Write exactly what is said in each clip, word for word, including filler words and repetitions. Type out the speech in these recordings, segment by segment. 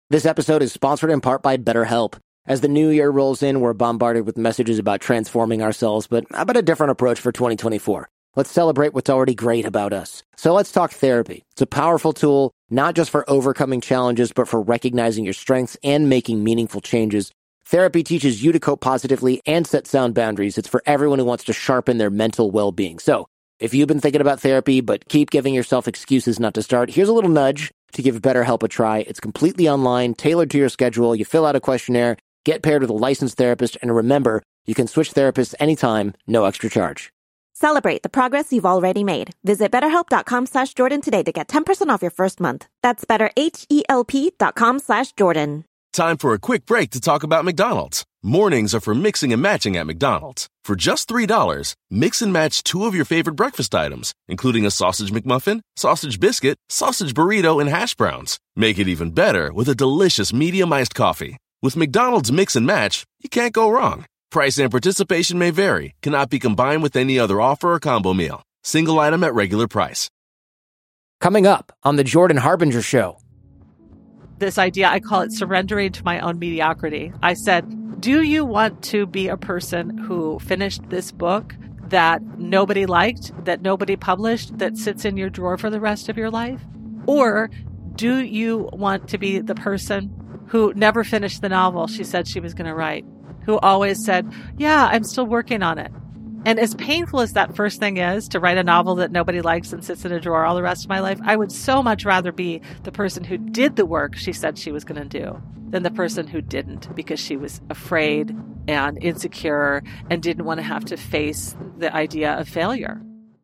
This episode is sponsored in part by BetterHelp. As the new year rolls in, we're bombarded with messages about transforming ourselves, but how about a different approach for twenty twenty-four? Let's celebrate what's already great about us. So let's talk therapy. It's a powerful tool, not just for overcoming challenges, but for recognizing your strengths and making meaningful changes. Therapy teaches you to cope positively and set sound boundaries. It's for everyone who wants to sharpen their mental well-being. So if you've been thinking about therapy, but keep giving yourself excuses not to start, here's a little nudge to give BetterHelp a try. It's completely online, tailored to your schedule. You fill out a questionnaire, get paired with a licensed therapist, and remember, you can switch therapists anytime, no extra charge. Celebrate the progress you've already made. Visit betterhelp.com slash Jordan today to get ten percent off your first month. That's betterhelp.com slash Jordan. Time for a quick break to talk about McDonald's. Mornings are for mixing and matching at McDonald's. For just three dollars, mix and match two of your favorite breakfast items, including a sausage McMuffin, sausage biscuit, sausage burrito, and hash browns. Make it even better with a delicious medium iced coffee. With McDonald's Mix and Match, you can't go wrong. Price and participation may vary. Cannot be combined with any other offer or combo meal. Single item at regular price. Coming up on the Jordan Harbinger Show. This idea, I call it surrendering to my own mediocrity. I said, do you want to be a person who finished this book that nobody liked, that nobody published, that sits in your drawer for the rest of your life? Or do you want to be the person who never finished the novel she said she was going to write, who always said, yeah, I'm still working on it? And as painful as that first thing is, to write a novel that nobody likes and sits in a drawer all the rest of my life, I would so much rather be the person who did the work she said she was going to do than the person who didn't, because she was afraid and insecure and didn't want to have to face the idea of failure.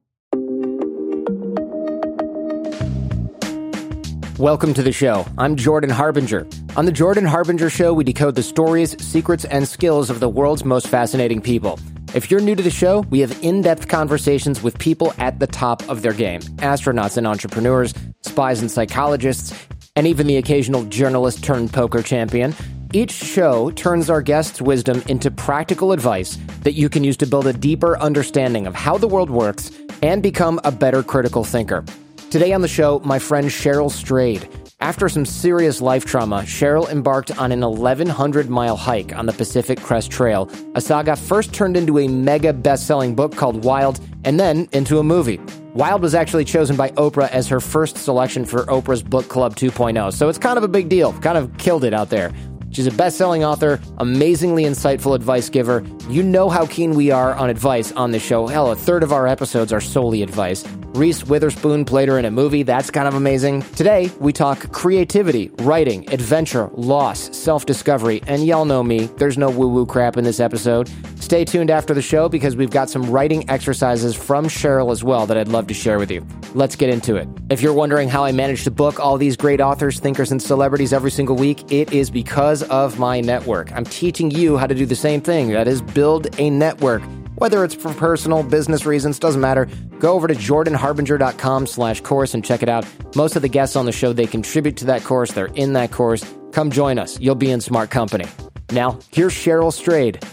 Welcome to the show. I'm Jordan Harbinger. On the Jordan Harbinger Show, we decode the stories, secrets, and skills of the world's most fascinating people. If you're new to the show, we have in-depth conversations with people at the top of their game. Astronauts and entrepreneurs, spies and psychologists, and even the occasional journalist turned poker champion. Each show turns our guests' wisdom into practical advice that you can use to build a deeper understanding of how the world works and become a better critical thinker. Today on the show, my friend Cheryl Strayed. After some serious life trauma, Cheryl embarked on an eleven hundred mile hike on the Pacific Crest Trail, a saga first turned into a mega best-selling book called Wild, and then into a movie. Wild was actually chosen by Oprah as her first selection for Oprah's Book Club two point oh, so it's kind of a big deal, kind of killed it out there. She's a best-selling author, amazingly insightful advice giver. You know how keen we are on advice on this show. Hell, a third of our episodes are solely advice. Reese Witherspoon played her in a movie. That's kind of amazing. Today, we talk creativity, writing, adventure, loss, self-discovery, and y'all know me, there's no woo-woo crap in this episode. Stay tuned after the show because we've got some writing exercises from Cheryl as well that I'd love to share with you. Let's get into it. If you're wondering how I manage to book all these great authors, thinkers, and celebrities every single week, it is because of my network. I'm teaching you how to do the same thing. That is, build a network. Whether it's for personal, business reasons, doesn't matter. Go over to jordanharbinger.com slash course and check it out. Most of the guests on the show, they contribute to that course. They're in that course. Come join us. You'll be in smart company. Now, here's Cheryl Strayed.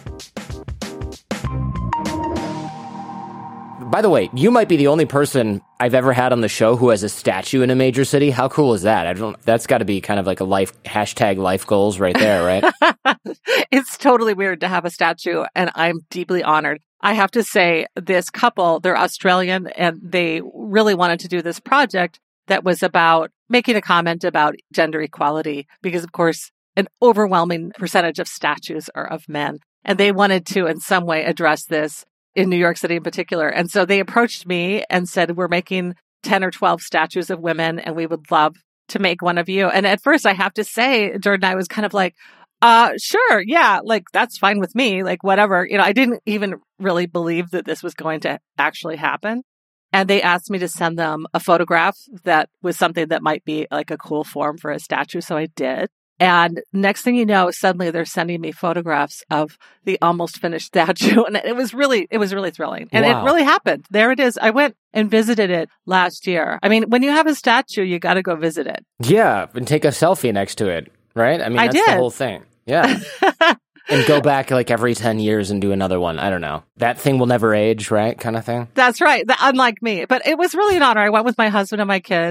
By the way, you might be the only person I've ever had on the show who has a statue in a major city. How cool is that? I don't. That's got to be kind of like a life hashtag life goals right there, right? It's totally weird to have a statue, and I'm deeply honored. I have to say, this couple, they're Australian, and they really wanted to do this project that was about making a comment about gender equality, because, of course, an overwhelming percentage of statues are of men. And they wanted to, in some way, address this in New York City in particular. And so they approached me and said, we're making ten or twelve statues of women, and we would love to make one of you. And at first, I have to say, Jordan, I was kind of like, uh, sure, yeah, like, that's fine with me, like, whatever. You know, I didn't even really believe that this was going to actually happen. And they asked me to send them a photograph that was something that might be like a cool form for a statue. So I did. And next thing you know, suddenly they're sending me photographs of the almost finished statue. And it was really, it was really thrilling. And Wow. It really happened. There it is. I went and visited it last year. I mean, when you have a statue, you got to go visit it. Yeah, and take a selfie next to it, right? I mean, I that's did. the whole thing. Yeah. And go back like every ten years and do another one. I don't know. That thing will never age, right? Kind of thing. That's right. The, unlike me. But it was really an honor. I went with my husband and my kids.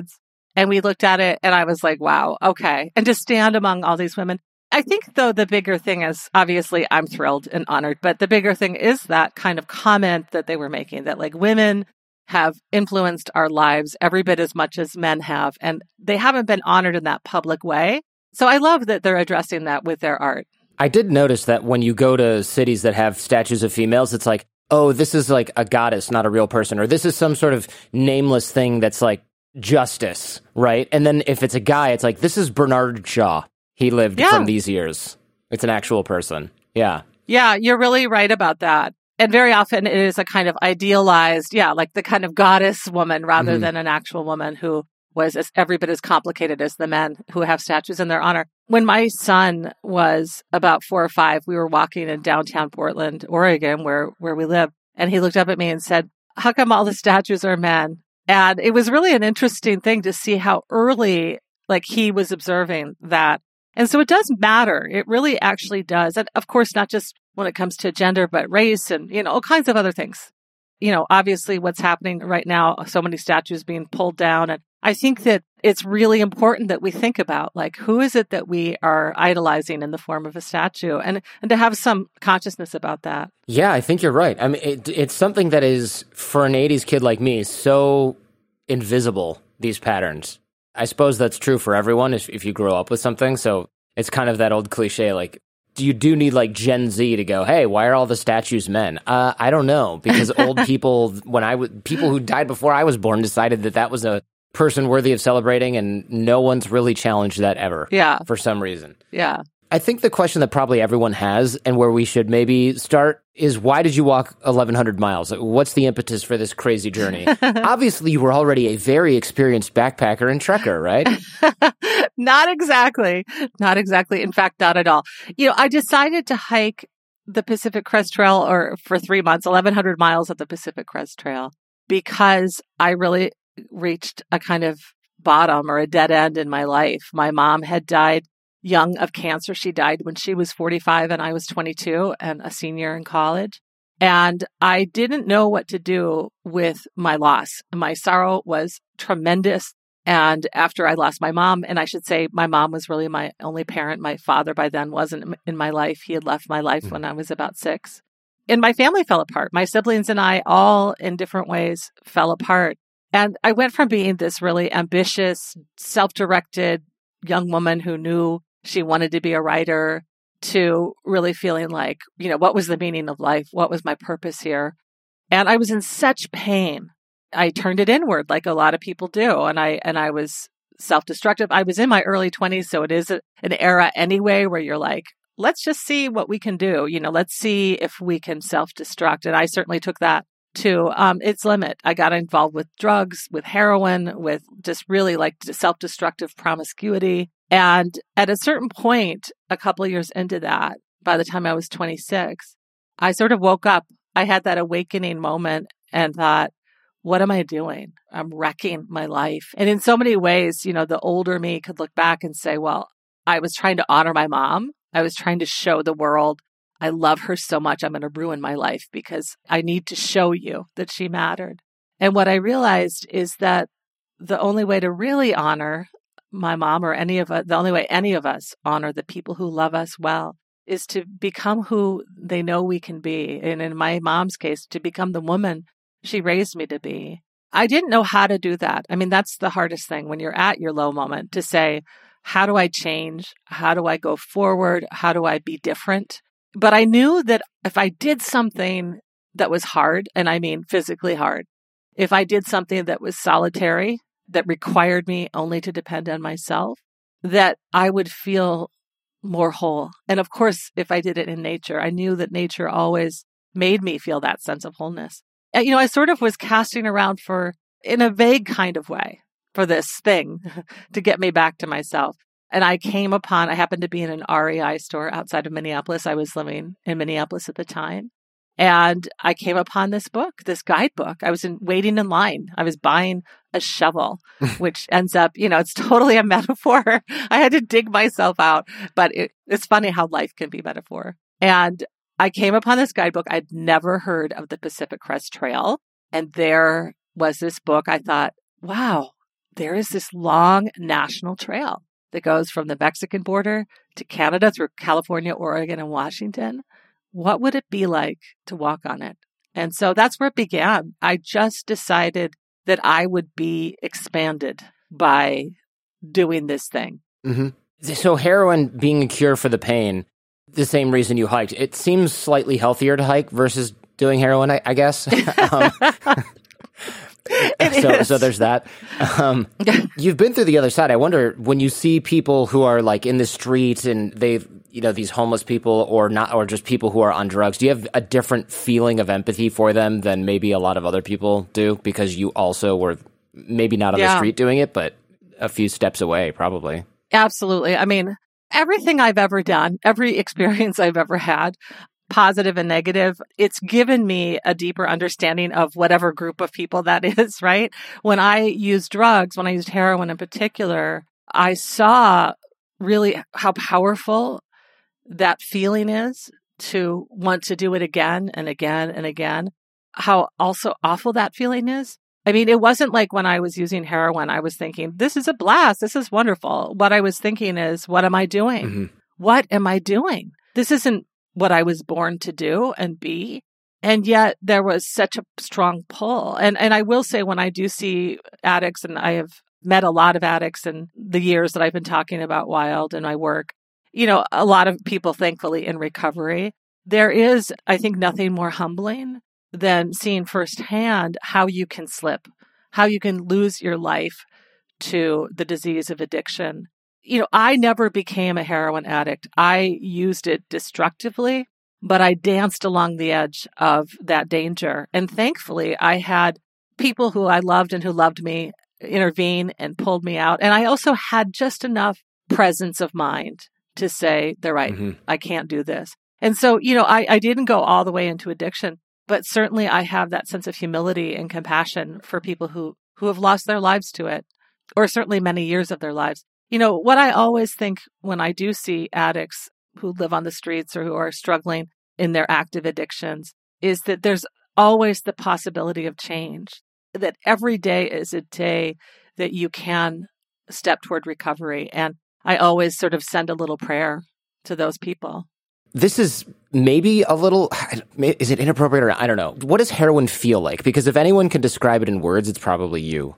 And we looked at it and I was like, wow, okay. And to stand among all these women. I think, though, the bigger thing is, obviously, I'm thrilled and honored, but the bigger thing is that kind of comment that they were making, that like women have influenced our lives every bit as much as men have, and they haven't been honored in that public way. So I love that they're addressing that with their art. I did notice that when you go to cities that have statues of females, it's like, oh, this is like a goddess, not a real person, or this is some sort of nameless thing that's like justice, right? And then if it's a guy, it's like, this is Bernard Shaw. He lived yeah. from these years. It's an actual person. Yeah. Yeah, you're really right about that. And very often it is a kind of idealized, yeah, like the kind of goddess woman rather mm-hmm. than an actual woman who was as, every bit as complicated as the men who have statues in their honor. When my son was about four or five, we were walking in downtown Portland, Oregon, where, where we live. And he looked up at me and said, how come all the statues are men? And it was really an interesting thing to see how early, like, he was observing that. And so it does matter. It really actually does. And of course, not just when it comes to gender, but race and, you know, all kinds of other things. You know, obviously what's happening right now, so many statues being pulled down. And I think that it's really important that we think about, like, who is it that we are idolizing in the form of a statue, and, and to have some consciousness about that. Yeah, I think you're right. I mean, it, it's something that is, for an eighties kid like me, so invisible, these patterns. I suppose that's true for everyone if, if you grow up with something. So it's kind of that old cliche, like, you do need like Gen Z to go, hey, why are all the statues men? Uh, I don't know, because old people, when I w- people who died before I was born decided that that was a person worthy of celebrating, and no one's really challenged that ever. Yeah. For some reason. Yeah. I think the question that probably everyone has, and where we should maybe start, is why did you walk eleven hundred miles? What's the impetus for this crazy journey? Obviously, you were already a very experienced backpacker and trekker, right? Not exactly. Not exactly. In fact, not at all. You know, I decided to hike the Pacific Crest Trail or for three months, eleven hundred miles of the Pacific Crest Trail, because I really reached a kind of bottom or a dead end in my life. My mom had died young of cancer. She died when she was forty-five and I was twenty-two and a senior in college. And I didn't know what to do with my loss. My sorrow was tremendous. And after I lost my mom, and I should say my mom was really my only parent. My father by then wasn't in my life. He had left my life mm-hmm. when I was about six. And my family fell apart. My siblings and I all in different ways fell apart. And I went from being this really ambitious, self-directed young woman who knew she wanted to be a writer to really feeling like, you know, what was the meaning of life? What was my purpose here? And I was in such pain. I turned it inward like a lot of people do. And I, and I was self-destructive. I was in my early twenties. So it is a, an era anyway, where you're like, let's just see what we can do. You know, let's see if we can self-destruct. And I certainly took that to um, its limit. I got involved with drugs, with heroin, with just really like self-destructive promiscuity. And at a certain point, a couple of years into that, by the time I was twenty-six, I sort of woke up. I had that awakening moment and thought, what am I doing? I'm wrecking my life. And in so many ways, you know, the older me could look back and say, well, I was trying to honor my mom. I was trying to show the world I love her so much. I'm going to ruin my life because I need to show you that she mattered. And what I realized is that the only way to really honor my mom or any of us, the only way any of us honor the people who love us well, is to become who they know we can be. And in my mom's case, to become the woman she raised me to be. I didn't know how to do that. I mean, that's the hardest thing when you're at your low moment, to say, how do I change? How do I go forward? How do I be different? But I knew that if I did something that was hard, and I mean physically hard, if I did something that was solitary, that required me only to depend on myself, that I would feel more whole. And of course, if I did it in nature, I knew that nature always made me feel that sense of wholeness. And, you know, I sort of was casting around for, in a vague kind of way, for this thing to get me back to myself. And I came upon, I happened to be in an R E I store outside of Minneapolis. I was living in Minneapolis at the time. And I came upon this book, this guidebook. I was in, waiting in line. I was buying a shovel, which ends up, you know, it's totally a metaphor. I had to dig myself out, but it, it's funny how life can be metaphor. And I came upon this guidebook. I'd never heard of the Pacific Crest Trail. And there was this book. I thought, wow, there is this long national trail that goes from the Mexican border to Canada through California, Oregon, and Washington. What would it be like to walk on it? And so that's where it began. I just decided that I would be expanded by doing this thing. Mm-hmm. So heroin being a cure for the pain, the same reason you hiked, it seems slightly healthier to hike versus doing heroin, I, I guess. um, It so, is. so there's that. Um, you've been through the other side. I wonder, when you see people who are like in the street and they've, you know, these homeless people or not, or just people who are on drugs, do you have a different feeling of empathy for them than maybe a lot of other people do? Because you also were maybe not on Yeah. the street doing it, but a few steps away, probably. Absolutely. I mean, everything I've ever done, every experience I've ever had, positive and negative, it's given me a deeper understanding of whatever group of people that is, right? When I used drugs, when I used heroin in particular, I saw really how powerful that feeling is to want to do it again and again and again, how also awful that feeling is. I mean, it wasn't like when I was using heroin, I was thinking, this is a blast. This is wonderful. What I was thinking is, what am I doing? Mm-hmm. What am I doing? This isn't what I was born to do and be. And yet there was such a strong pull. And and I will say, when I do see addicts, and I have met a lot of addicts in the years that I've been talking about Wild and my work, you know, a lot of people, thankfully, in recovery, there is, I think, nothing more humbling than seeing firsthand how you can slip, how you can lose your life to the disease of addiction. You know, I never became a heroin addict. I used it destructively, but I danced along the edge of that danger. And thankfully, I had people who I loved and who loved me intervene and pulled me out. And I also had just enough presence of mind to say, they're right, Mm-hmm. I can't do this. And so, you know, I, I didn't go all the way into addiction, but certainly I have that sense of humility and compassion for people who, who have lost their lives to it, or certainly many years of their lives. You know, what I always think when I do see addicts who live on the streets or who are struggling in their active addictions is that there's always the possibility of change, that every day is a day that you can step toward recovery. And I always sort of send a little prayer to those people. This is maybe a little, is it inappropriate or I don't know. What does heroin feel like? Because if anyone can describe it in words, it's probably you.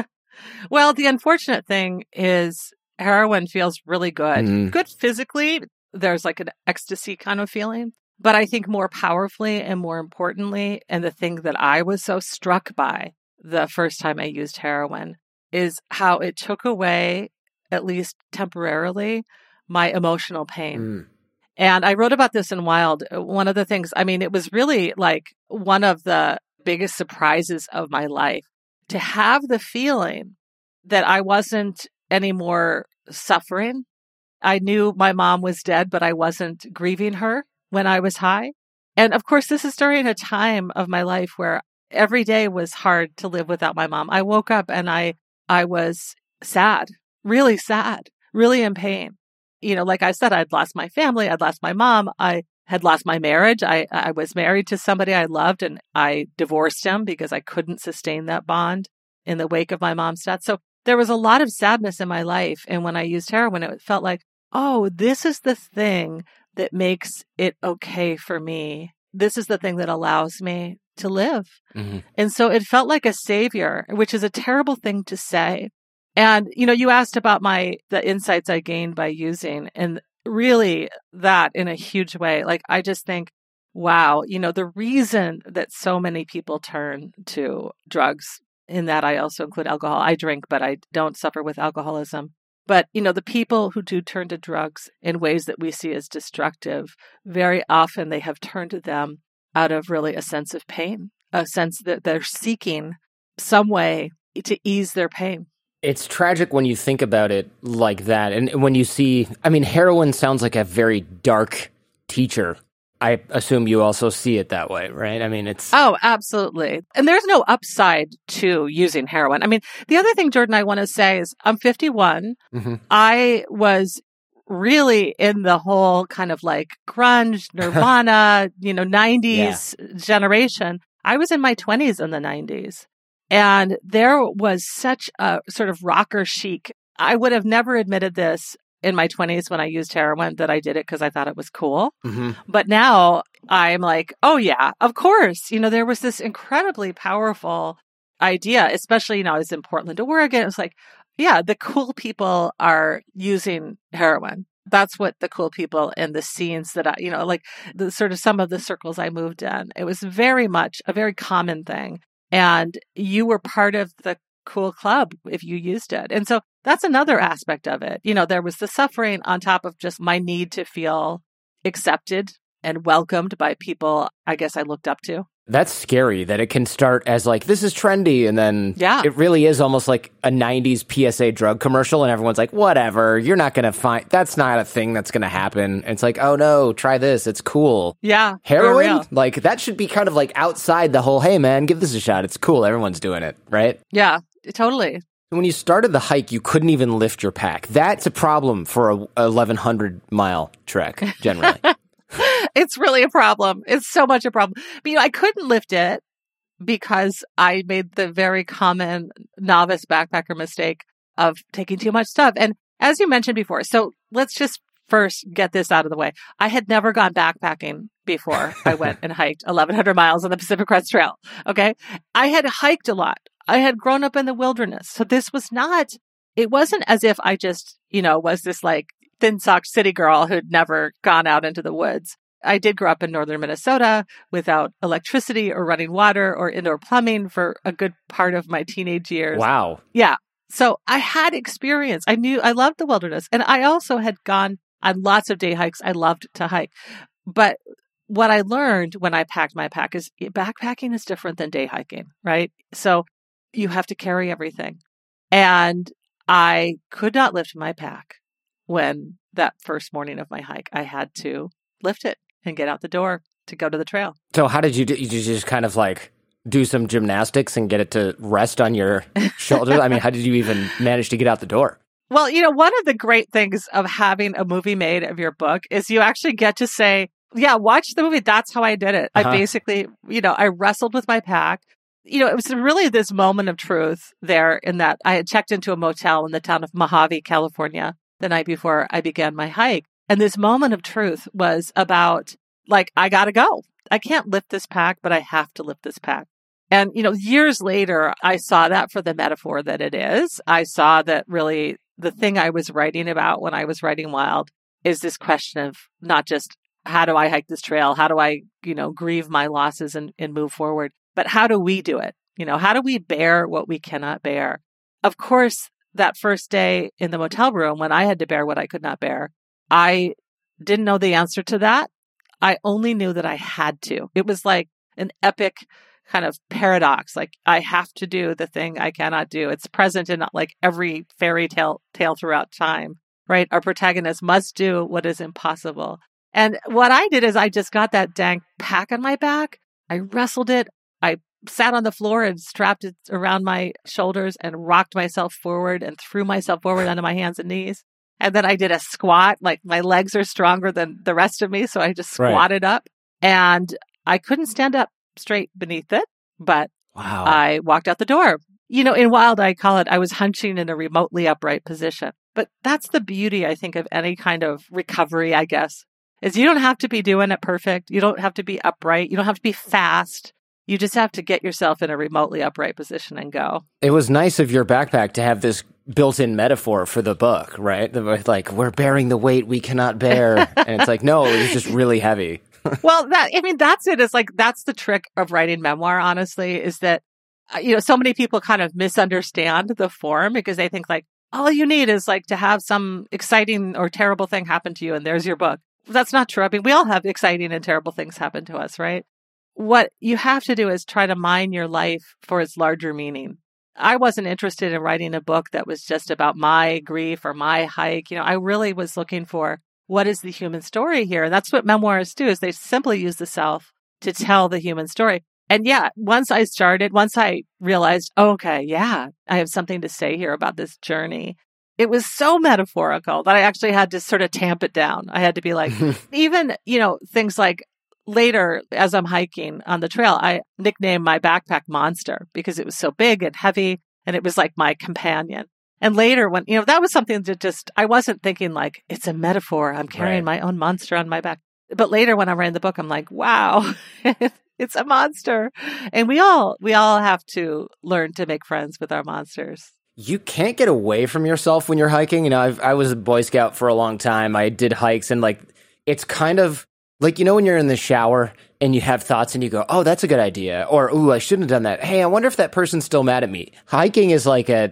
Well, the unfortunate thing is heroin feels really good. Mm. Good physically. There's like an ecstasy kind of feeling. But I think more powerfully and more importantly, and the thing that I was so struck by the first time I used heroin, is how it took away, at least temporarily, my emotional pain. Mm. And I wrote about this in Wild. One of the things, I mean, it was really like one of the biggest surprises of my life to have the feeling that I wasn't anymore suffering. I knew my mom was dead, but I wasn't grieving her when I was high. And of course, this is during a time of my life where every day was hard to live without my mom. I woke up and I, I was sad, really sad, really in pain. You know, like I said, I'd lost my family. I'd lost my mom. I had lost my marriage. I, I was married to somebody I loved and I divorced him because I couldn't sustain that bond in the wake of my mom's death. So there was a lot of sadness in my life. And when I used heroin, it felt like, oh, this is the thing that makes it okay for me. This is the thing that allows me to live. Mm-hmm. And so it felt like a savior, which is a terrible thing to say. And, you know, you asked about my, the insights I gained by using, and really that in a huge way. Like, I just think, wow, you know, the reason that so many people turn to drugs, in that I also include alcohol. I drink, but I don't suffer with alcoholism. But, you know, the people who do turn to drugs in ways that we see as destructive, very often they have turned to them out of really a sense of pain, a sense that they're seeking some way to ease their pain. It's tragic when you think about it like that. And when you see, I mean, heroin sounds like a very dark teacher. I assume you also see it that way, right? I mean, it's... Oh, absolutely. And there's no upside to using heroin. I mean, the other thing, Jordan, I want to say is I'm fifty-one. Mm-hmm. I was really in the whole kind of like grunge, Nirvana, you know, nineties yeah. generation. I was in my twenties in the nineties. And there was such a sort of rocker chic. I would have never admitted this in my twenties when I used heroin, that I did it because I thought it was cool. Mm-hmm. But now I'm like, oh yeah, of course. You know, there was this incredibly powerful idea, especially, you know, I was in Portland, Oregon. It was like, yeah, the cool people are using heroin. That's what the cool people in the scenes that I, you know, like the sort of some of the circles I moved in, it was very much a very common thing. And you were part of the cool club if you used it. And so that's another aspect of it. You know, there was the suffering on top of just my need to feel accepted and welcomed by people I guess I looked up to. That's scary that it can start as like, this is trendy. And then yeah. it really is almost like a nineties P S A drug commercial. And everyone's like, whatever, you're not going to find, that's not a thing that's going to happen. And it's like, oh no, try this. It's cool. Yeah. Heroin? Like that should be kind of like outside the whole, hey man, give this a shot. It's cool. Everyone's doing it. Right? Yeah, totally. When you started the hike, you couldn't even lift your pack. That's a problem for a eleven hundred mile trek generally. It's really a problem. It's so much a problem. But, you know, I couldn't lift it because I made the very common novice backpacker mistake of taking too much stuff. And as you mentioned before, so let's just first get this out of the way. I had never gone backpacking before I went and hiked eleven hundred miles on the Pacific Crest Trail. Okay. I had hiked a lot. I had grown up in the wilderness. So this was not, it wasn't as if I just, you know, was this like thin-socked city girl who'd never gone out into the woods. I did grow up in northern Minnesota without electricity or running water or indoor plumbing for a good part of my teenage years. Wow. Yeah. So I had experience. I knew I loved the wilderness. And I also had gone on lots of day hikes. I loved to hike. But what I learned when I packed my pack is backpacking is different than day hiking, right? So you have to carry everything. And I could not lift my pack when that first morning of my hike. I had to lift it and get out the door to go to the trail. So how did you do? Did you just kind of like do some gymnastics and get it to rest on your shoulders? I mean, how did you even manage to get out the door? Well, you know, one of the great things of having a movie made of your book is you actually get to say, yeah, watch the movie. That's how I did it. Uh-huh. I basically, you know, I wrestled with my pack. You know, it was really this moment of truth there in that I had checked into a motel in the town of Mojave, California, the night before I began my hike. And this moment of truth was about, like, I got to go. I can't lift this pack, but I have to lift this pack. And, you know, years later, I saw that for the metaphor that it is. I saw that really the thing I was writing about when I was writing Wild is this question of not just how do I hike this trail? How do I, you know, grieve my losses and, and move forward? But how do we do it? You know, how do we bear what we cannot bear? Of course, that first day in the motel room when I had to bear what I could not bear, I didn't know the answer to that. I only knew that I had to. It was like an epic kind of paradox. Like I have to do the thing I cannot do. It's present in like every fairy tale tale throughout time, right? Our protagonist must do what is impossible. And what I did is I just got that dang pack on my back. I wrestled it. I sat on the floor and strapped it around my shoulders and rocked myself forward and threw myself forward onto my hands and knees. And then I did a squat, like my legs are stronger than the rest of me. So I just squatted right up and I couldn't stand up straight beneath it, but wow. I walked out the door. You know, in Wild, I call it, I was hunching in a remotely upright position. But that's the beauty, I think, of any kind of recovery, I guess, is you don't have to be doing it perfect. You don't have to be upright. You don't have to be fast. You just have to get yourself in a remotely upright position and go. It was nice of your backpack to have this built-in metaphor for the book, right? Like, we're bearing the weight we cannot bear. And it's like, no, it was just really heavy. Well, that, I mean, that's it. It's like, that's the trick of writing memoir, honestly, is that, you know, so many people kind of misunderstand the form because they think like, all you need is like to have some exciting or terrible thing happen to you and there's your book. That's not true. I mean, we all have exciting and terrible things happen to us, right? What you have to do is try to mine your life for its larger meaning. I wasn't interested in writing a book that was just about my grief or my hike. You know, I really was looking for what is the human story here? And that's what memoirs do, is they simply use the self to tell the human story. And yeah, once I started, once I realized, oh, okay, yeah, I have something to say here about this journey. It was so metaphorical that I actually had to sort of tamp it down. I had to be like, even, you know, things like later, as I'm hiking on the trail, I nicknamed my backpack Monster because it was so big and heavy and it was like my companion. And later when, you know, that was something that just, I wasn't thinking like, it's a metaphor. I'm carrying right. my own monster on my back. But later when I read the book, I'm like, wow, it's a monster. And we all, we all have to learn to make friends with our monsters. You can't get away from yourself when you're hiking. You know, I've, I was a Boy Scout for a long time. I did hikes and like, it's kind of like, you know, when you're in the shower and you have thoughts and you go, oh, that's a good idea. Or, ooh, I shouldn't have done that. Hey, I wonder if that person's still mad at me. Hiking is like a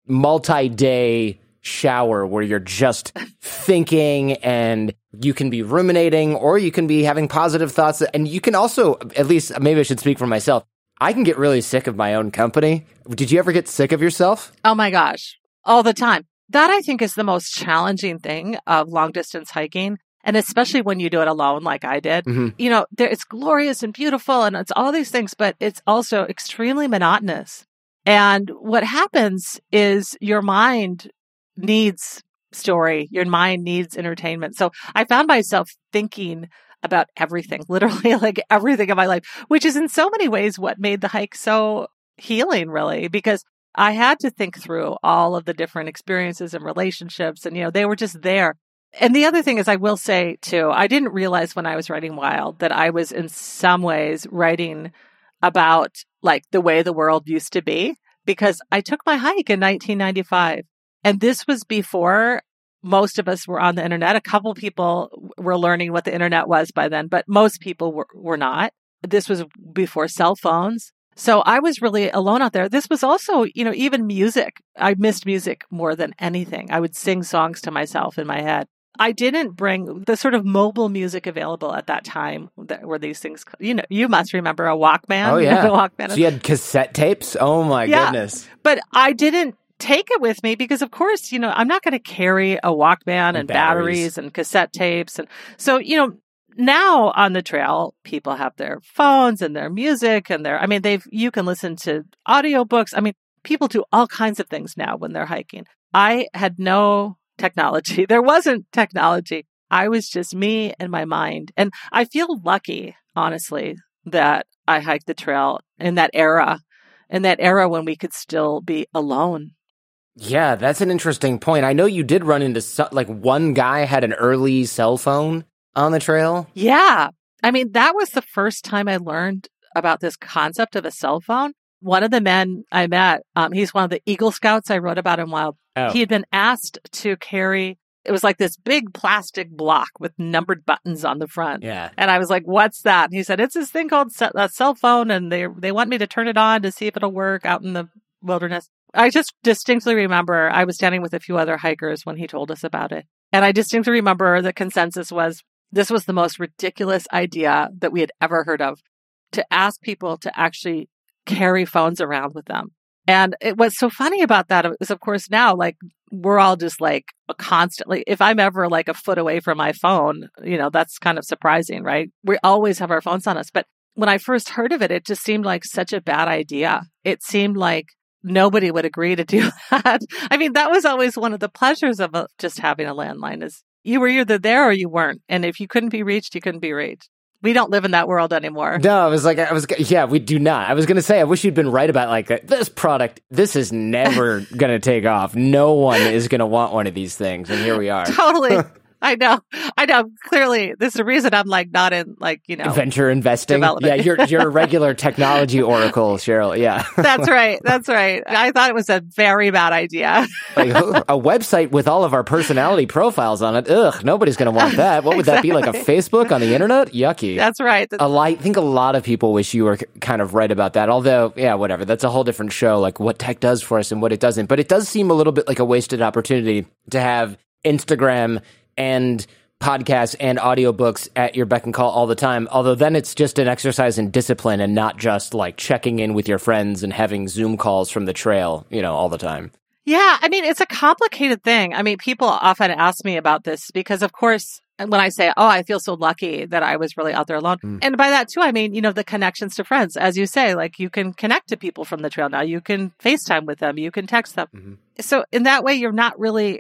multi-day shower where you're just thinking and you can be ruminating or you can be having positive thoughts. And you can also, at least maybe I should speak for myself, I can get really sick of my own company. Did you ever get sick of yourself? Oh my gosh, all the time. That I think is the most challenging thing of long distance hiking. And especially when you do it alone, like I did, mm-hmm. you know, there, it's glorious and beautiful and it's all these things, but it's also extremely monotonous. And what happens is your mind needs story. Your mind needs entertainment. So I found myself thinking about everything, literally like everything in my life, which is in so many ways what made the hike so healing, really, because I had to think through all of the different experiences and relationships and, you know, they were just there. And the other thing is, I will say too, I didn't realize when I was writing Wild that I was in some ways writing about like the way the world used to be, because I took my hike in nineteen ninety-five. And this was before most of us were on the internet. A couple people were learning what the internet was by then, but most people were, were not. This was before cell phones. So I was really alone out there. This was also, you know, even music. I missed music more than anything. I would sing songs to myself in my head. I didn't bring the sort of mobile music available at that time that were these things, you know, you must remember a Walkman. Oh, yeah. Walkman. So you had cassette tapes? Oh, my yeah. goodness. But I didn't take it with me because, of course, you know, I'm not going to carry a Walkman and, and batteries. batteries and cassette tapes. And so, you know, now on the trail, people have their phones and their music and their, I mean, they've, you can listen to audiobooks. I mean, people do all kinds of things now when they're hiking. I had no technology. There wasn't technology. I was just me and my mind. And I feel lucky, honestly, that I hiked the trail in that era, in that era when we could still be alone. Yeah, that's an interesting point. I know you did run into, so, like, one guy had an early cell phone on the trail. Yeah. I mean, that was the first time I learned about this concept of a cell phone. One of the men I met, um, he's one of the Eagle Scouts I wrote about in Wild. Oh. He had been asked to carry, it was like this big plastic block with numbered buttons on the front. Yeah. And I was like, what's that? And he said, it's this thing called ce- a cell phone, and they they want me to turn it on to see if it'll work out in the wilderness. I just distinctly remember I was standing with a few other hikers when he told us about it. And I distinctly remember the consensus was this was the most ridiculous idea that we had ever heard of, to ask people to actually carry phones around with them. And it, what's so funny about that is, of course, now, like, we're all just like constantly, if I'm ever like a foot away from my phone, you know, that's kind of surprising, right? We always have our phones on us. But when I first heard of it, it just seemed like such a bad idea. It seemed like nobody would agree to do that. I mean, that was always one of the pleasures of a, just having a landline, is you were either there or you weren't. And if you couldn't be reached, you couldn't be reached. We don't live in that world anymore. No, I was like, I was, yeah, we do not. I was going to say, I wish you'd been right about like this product. This is never going to take off. No one is going to want one of these things. And here we are. Totally. I know. I know. Clearly, this is the reason I'm like not in like, you know, venture investing. Yeah, you're you're a regular technology oracle, Cheryl. Yeah. That's right. That's right. I thought it was a very bad idea. Like a website with all of our personality profiles on it. Ugh, nobody's going to want that. What would exactly. that be, like a Facebook on the internet? Yucky. That's right. A lot, I think a lot of people wish you were kind of right about that. Although, yeah, whatever. That's a whole different show, like what tech does for us and what it doesn't. But it does seem a little bit like a wasted opportunity to have Instagram and podcasts and audiobooks at your beck and call all the time. Although then it's just an exercise in discipline and not just like checking in with your friends and having Zoom calls from the trail, you know, all the time. Yeah. I mean, it's a complicated thing. I mean, people often ask me about this because, of course, when I say, oh, I feel so lucky that I was really out there alone. Mm. And by that, too, I mean, you know, the connections to friends. As you say, like you can connect to people from the trail now. You can FaceTime with them. You can text them. Mm-hmm. So in that way, you're not really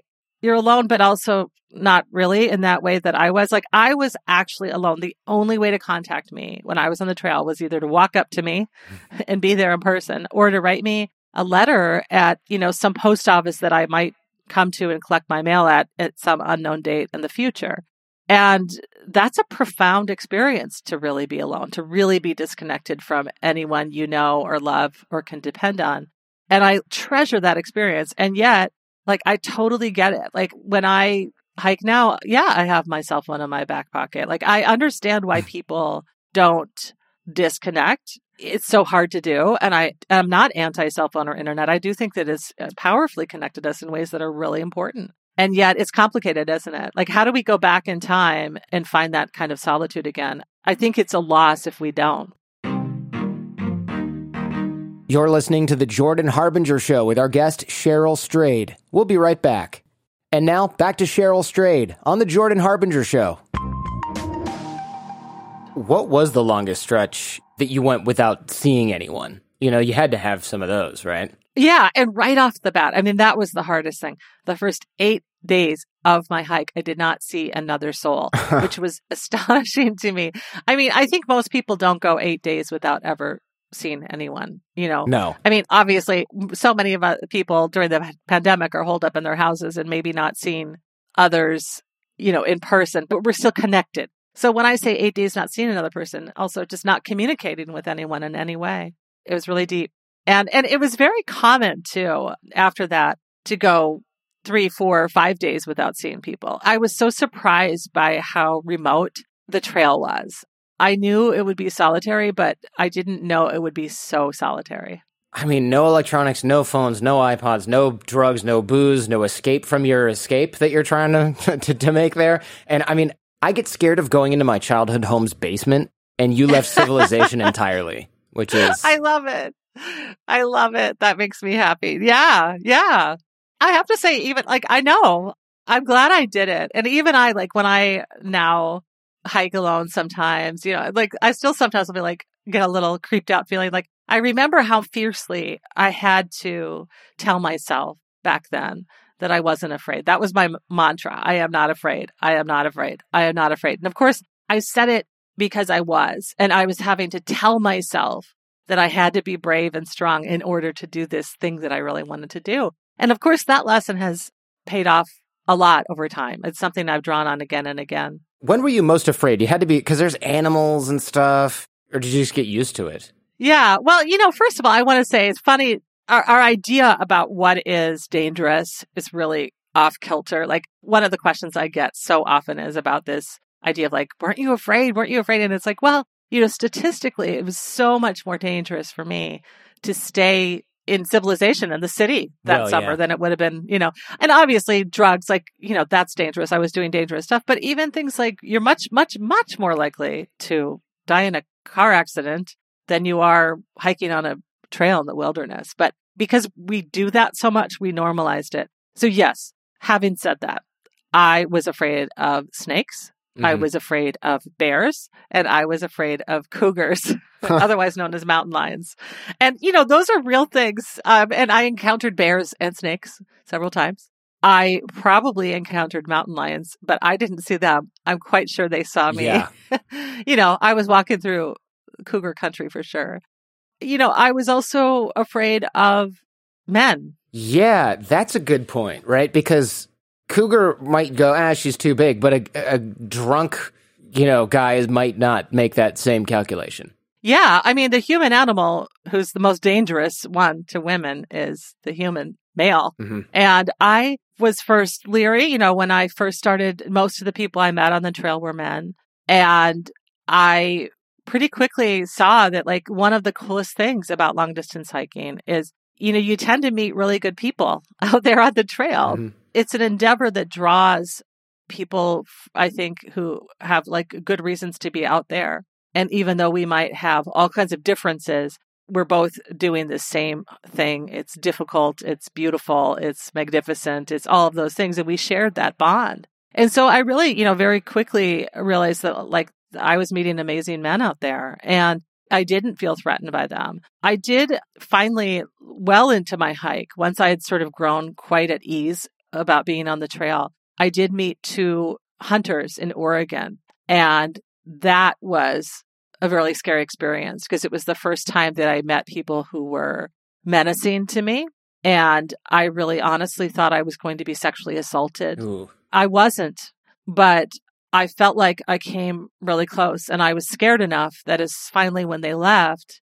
you're alone, but also not really in that way that I was. Like, I was actually alone. The only way to contact me when I was on the trail was either to walk up to me and be there in person, or to write me a letter at, you know, some post office that I might come to and collect my mail at at some unknown date in the future. And that's a profound experience, to really be alone, to really be disconnected from anyone you know or love or can depend on. And I treasure that experience. And yet, like, I totally get it. Like, when I hike now, yeah, I have my cell phone in my back pocket. Like, I understand why people don't disconnect. It's so hard to do. And I am not anti-cell phone or internet. I do think that it's powerfully connected us in ways that are really important. And yet it's complicated, isn't it? Like, how do we go back in time and find that kind of solitude again? I think it's a loss if we don't. You're listening to The Jordan Harbinger Show with our guest, Cheryl Strayed. We'll be right back. And now, back to Cheryl Strayed on The Jordan Harbinger Show. What was the longest stretch that you went without seeing anyone? You know, you had to have some of those, right? Yeah. And right off the bat, I mean, that was the hardest thing. The first eight days of my hike, I did not see another soul, which was astonishing to me. I mean, I think most people don't go eight days without ever seeing anyone, you know? No. I mean, obviously, so many of uh, people during the pandemic are holed up in their houses and maybe not seeing others, you know, in person, but we're still connected. So when I say eight days not seeing another person, also just not communicating with anyone in any way, it was really deep. And and it was very common, too, after that, to go three, four, five days without seeing people. I was so surprised by how remote the trail was. I knew it would be solitary, but I didn't know it would be so solitary. I mean, no electronics, no phones, no iPods, no drugs, no booze, no escape from your escape that you're trying to, to, to make there. And I mean, I get scared of going into my childhood home's basement, and you left civilization entirely, which is... I love it. I love it. That makes me happy. Yeah, yeah. I have to say, even, like, I know, I'm glad I did it. And even I, like, when I now hike alone sometimes, you know, like, I still sometimes will be like, get a little creeped out feeling. Like, I remember how fiercely I had to tell myself back then that I wasn't afraid. That was my m- mantra. I am not afraid. I am not afraid. I am not afraid. And of course, I said it because I was, and I was having to tell myself that I had to be brave and strong in order to do this thing that I really wanted to do. And of course, that lesson has paid off a lot over time. It's something I've drawn on again and again. When were you most afraid? You had to be, because there's animals and stuff, or did you just get used to it? Yeah. Well, you know, first of all, I want to say it's funny. Our, our idea about what is dangerous is really off kilter. Like, one of the questions I get so often is about this idea of like, weren't you afraid? Weren't you afraid? And it's like, well, you know, statistically, it was so much more dangerous for me to stay in civilization in the city that well, summer yeah. than it would have been, you know, and obviously drugs, like, you know, that's dangerous. I was doing dangerous stuff, but even things like you're much, much, much more likely to die in a car accident than you are hiking on a trail in the wilderness. But because we do that so much, we normalized it. So yes, having said that, I was afraid of snakes. Mm-hmm. I was afraid of bears, and I was afraid of cougars, otherwise known as mountain lions. And, you know, those are real things. Um, and I encountered bears and snakes several times. I probably encountered mountain lions, but I didn't see them. I'm quite sure they saw me. Yeah. You know, I was walking through cougar country for sure. You know, I was also afraid of men. Yeah, that's a good point, right? Because cougar might go, ah, she's too big, but a, a drunk, you know, guy might not make that same calculation. Yeah, I mean, the human animal who's the most dangerous one to women is the human male. Mm-hmm. And I was first leery, you know, when I first started, most of the people I met on the trail were men. And I pretty quickly saw that, like, one of the coolest things about long distance hiking is, you know, you tend to meet really good people out there on the trail. Mm-hmm. It's an endeavor that draws people, I think, who have like good reasons to be out there. And even though we might have all kinds of differences, we're both doing the same thing. It's difficult. It's beautiful. It's magnificent. It's all of those things. And we shared that bond. And so I really, you know, very quickly realized that, like, I was meeting amazing men out there, and I didn't feel threatened by them. I did finally, well into my hike, once I had sort of grown quite at ease about being on the trail. I did meet two hunters in Oregon, and that was a really scary experience because it was the first time that I met people who were menacing to me. And I really honestly thought I was going to be sexually assaulted. Ooh. I wasn't, but I felt like I came really close, and I was scared enough that as finally when they left,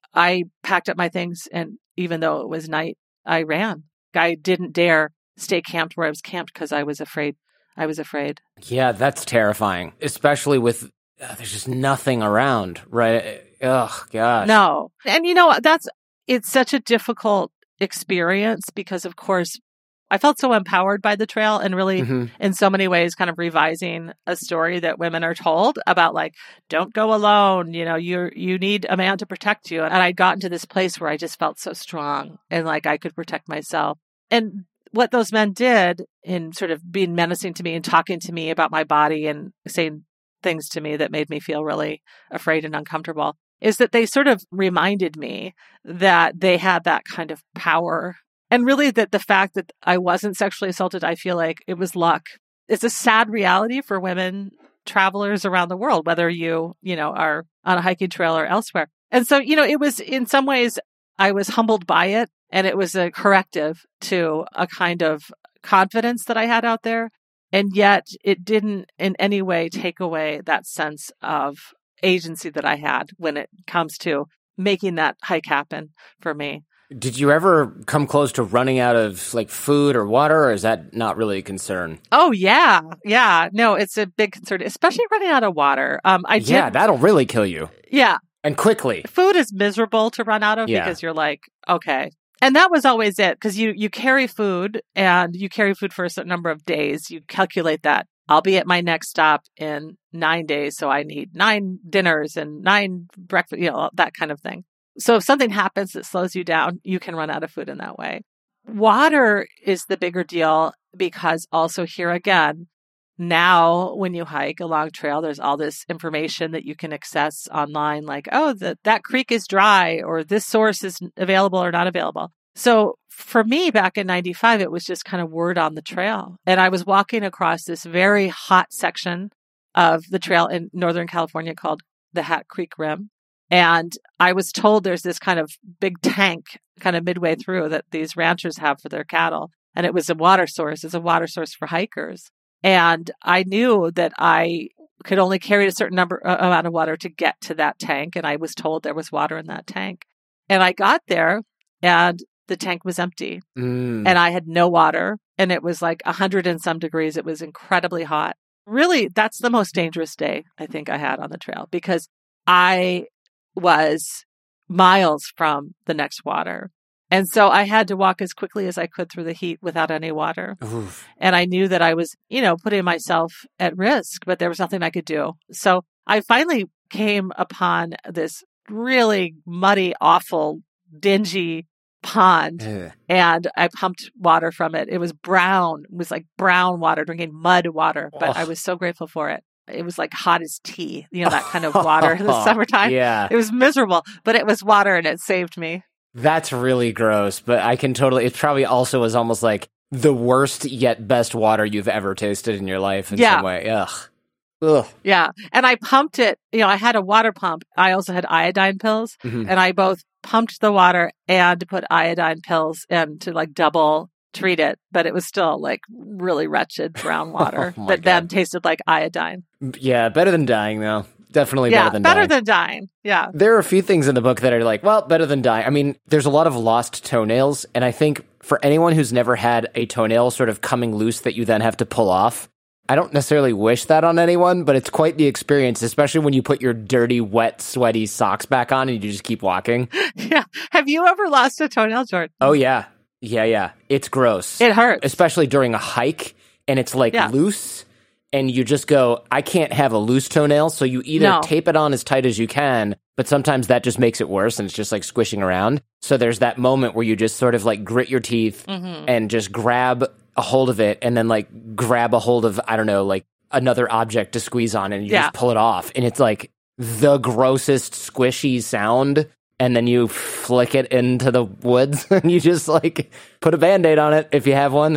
I packed up my things, and even though it was night, I ran. I didn't dare stay camped where I was camped because I was afraid. I was afraid. Yeah, that's terrifying, especially with uh, there's just nothing around, right? Oh, gosh. No. And you know, that's, it's such a difficult experience because, of course, I felt so empowered by the trail and really Mm-hmm. in so many ways kind of revising a story that women are told about, like, don't go alone. You know, you you need a man to protect you. And I'd gotten to this place where I just felt so strong and like I could protect myself. And what those men did in sort of being menacing to me and talking to me about my body and saying things to me that made me feel really afraid and uncomfortable is that they sort of reminded me that they had that kind of power. And really that the fact that I wasn't sexually assaulted, I feel like it was luck. It's a sad reality for women travelers around the world, whether you, you know, are on a hiking trail or elsewhere. And so, you know, it was in some ways, I was humbled by it. And it was a corrective to a kind of confidence that I had out there. And yet it didn't in any way take away that sense of agency that I had when it comes to making that hike happen for me. Did you ever come close to running out of like food or water, or is that not really a concern? Oh, yeah. Yeah. No, it's a big concern, especially running out of water. Um, I did, Yeah, that'll really kill you. Yeah. And quickly. Food is miserable to run out of Yeah. because you're like, okay. And that was always it, because you, you carry food and you carry food for a certain number of days. You calculate that. I'll be at my next stop in nine days, so I need nine dinners and nine breakfast, you know, that kind of thing. So if something happens that slows you down, you can run out of food in that way. Water is the bigger deal because also here again, now when you hike a long trail, there's all this information that you can access online, like, oh, the, that creek is dry or this source is available or not available. So for me back in ninety-five, it was just kind of word on the trail. And I was walking across this very hot section of the trail in Northern California called the Hat Creek Rim. And I was told there's this kind of big tank kind of midway through that these ranchers have for their cattle. And it was a water source. It's a water source for hikers. And I knew that I could only carry a certain number uh, amount of water to get to that tank. And I was told there was water in that tank. And I got there and the tank was empty. Mm. And I had no water. And it was like a hundred and some degrees. It was incredibly hot. Really, that's the most dangerous day I think I had on the trail because I was miles from the next water. And so I had to walk as quickly as I could through the heat without any water. Oof. And I knew that I was, you know, putting myself at risk, but there was nothing I could do. So I finally came upon this really muddy, awful, dingy pond Ugh. and I pumped water from it. It was brown. It was like brown water, drinking mud water, but Oh. I was so grateful for it. It was like hot as tea, you know, that kind of water in the summertime. Yeah. It was miserable, but it was water and it saved me. That's really gross, but I can totally, it probably also was almost like the worst yet best water you've ever tasted in your life in Yeah. some way. Ugh. Ugh. Yeah. And I pumped it, you know, I had a water pump. I also had iodine pills Mhm. and I both pumped the water and put iodine pills in to like double treat it, but it was still like really wretched brown water Oh my that then God. tasted like iodine. Yeah, better than dying, though. Definitely Yeah. better than better dying. than dying. Yeah. There are a few things in the book that are like, well, better than dying. I mean, there's a lot of lost toenails, and I think for anyone who's never had a toenail sort of coming loose that you then have to pull off, I don't necessarily wish that on anyone, but it's quite the experience, especially when you put your dirty, wet, sweaty socks back on and you just keep walking. Yeah. Have you ever lost a toenail, Jordan? Oh, yeah. Yeah, yeah. It's gross. It hurts. Especially during a hike, and it's like Yeah. loose, and you just go, I can't have a loose toenail, so you either No. tape it on as tight as you can, but sometimes that just makes it worse, and it's just like squishing around. So there's that moment where you just sort of like grit your teeth Mm-hmm. and just grab a hold of it, and then like grab a hold of, I don't know, like another object to squeeze on, and you Yeah. just pull it off. And it's like the grossest squishy sound. And then you flick it into the woods and you just like put a Band-Aid on it if you have one and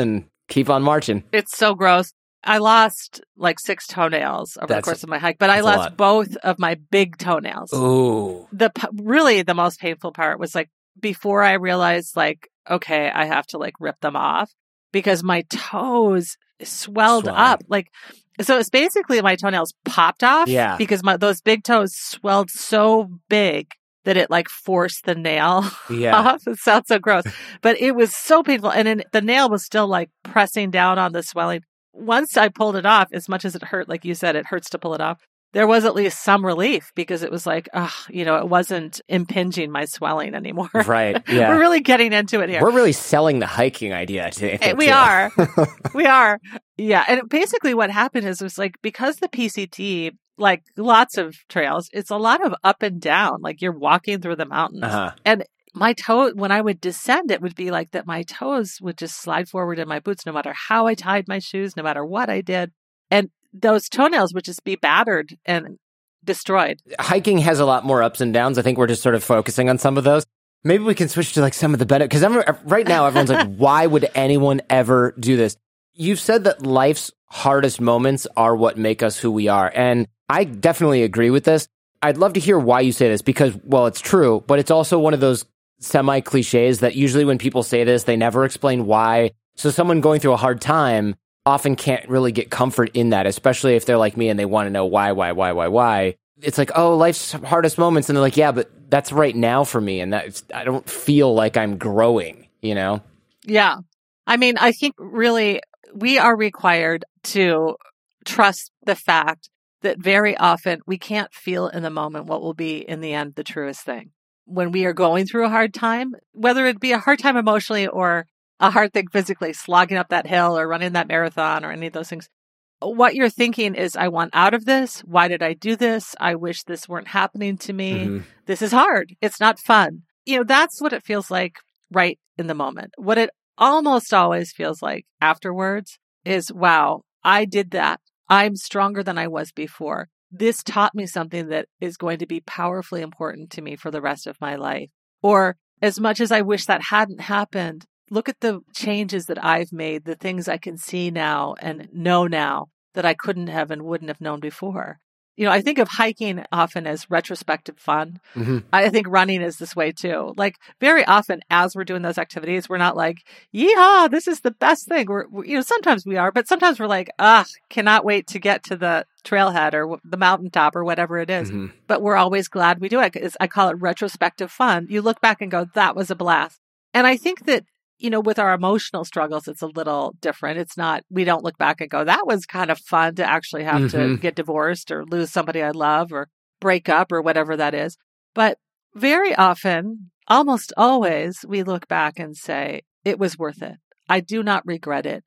keep on marching. It's so gross. I lost like six toenails over That's the course of my hike, but I a lost lot. both of my big toenails. Ooh. The p- really the most painful part was like before I realized like, okay, I have to like rip them off because my toes swelled Swelling. up. Like, so it's basically my toenails popped off Yeah. because my those big toes swelled so big that it like forced the nail Yeah. off. It sounds so gross, but it was so painful. And then the nail was still like pressing down on the swelling. Once I pulled it off, as much as it hurt, like you said, it hurts to pull it off. There was at least some relief because it was like, oh, you know, it wasn't impinging my swelling anymore. Right. Yeah. We're really getting into it here. We're really selling the hiking idea. I think, Eh, we too. are. We are. Yeah. And basically what happened is it was like, because the P C T, like lots of trails, it's a lot of up and down. Like you're walking through the mountains. Uh-huh. And my toe, when I would descend, it would be like that my toes would just slide forward in my boots, no matter how I tied my shoes, no matter what I did. And those toenails would just be battered and destroyed. Hiking has a lot more ups and downs. I think we're just sort of focusing on some of those. Maybe we can switch to like some of the benefits. Because right now, everyone's like, why would anyone ever do this? You've said that life's hardest moments are what make us who we are. And I definitely agree with this. I'd love to hear why you say this because, well, it's true, but it's also one of those semi-cliches that usually when people say this, they never explain why. So someone going through a hard time often can't really get comfort in that, especially if they're like me and they want to know why, why, why, why, why. It's like, oh, life's hardest moments. And they're like, yeah, but that's right now for me. And that's, I don't feel like I'm growing, you know? Yeah. I mean, I think really we are required to trust the fact that very often we can't feel in the moment what will be in the end the truest thing. When we are going through a hard time, whether it be a hard time emotionally or a hard thing physically, slogging up that hill or running that marathon or any of those things, what you're thinking is, I want out of this. Why did I do this? I wish this weren't happening to me. Mm-hmm. This is hard. It's not fun. You know, that's what it feels like right in the moment. What it almost always feels like afterwards is, wow, I did that. I'm stronger than I was before. This taught me something that is going to be powerfully important to me for the rest of my life. Or as much as I wish that hadn't happened, look at the changes that I've made, the things I can see now and know now that I couldn't have and wouldn't have known before. You know, I think of hiking often as retrospective fun. Mm-hmm. I think running is this way too. Like very often as we're doing those activities, we're not like, yeehaw, this is the best thing. We're, we're you know, sometimes we are, but sometimes we're like, ah, cannot wait to get to the trailhead or the mountaintop or whatever it is. Mm-hmm. But we're always glad we do it. It's, I call it retrospective fun. You look back and go, that was a blast. And I think that, you know, with our emotional struggles, it's a little different. It's not, we don't look back and go, that was kind of fun to actually have Mm-hmm. to get divorced or lose somebody I love or break up or whatever that is. But very often, almost always, we look back and say, it was worth it. I do not regret it.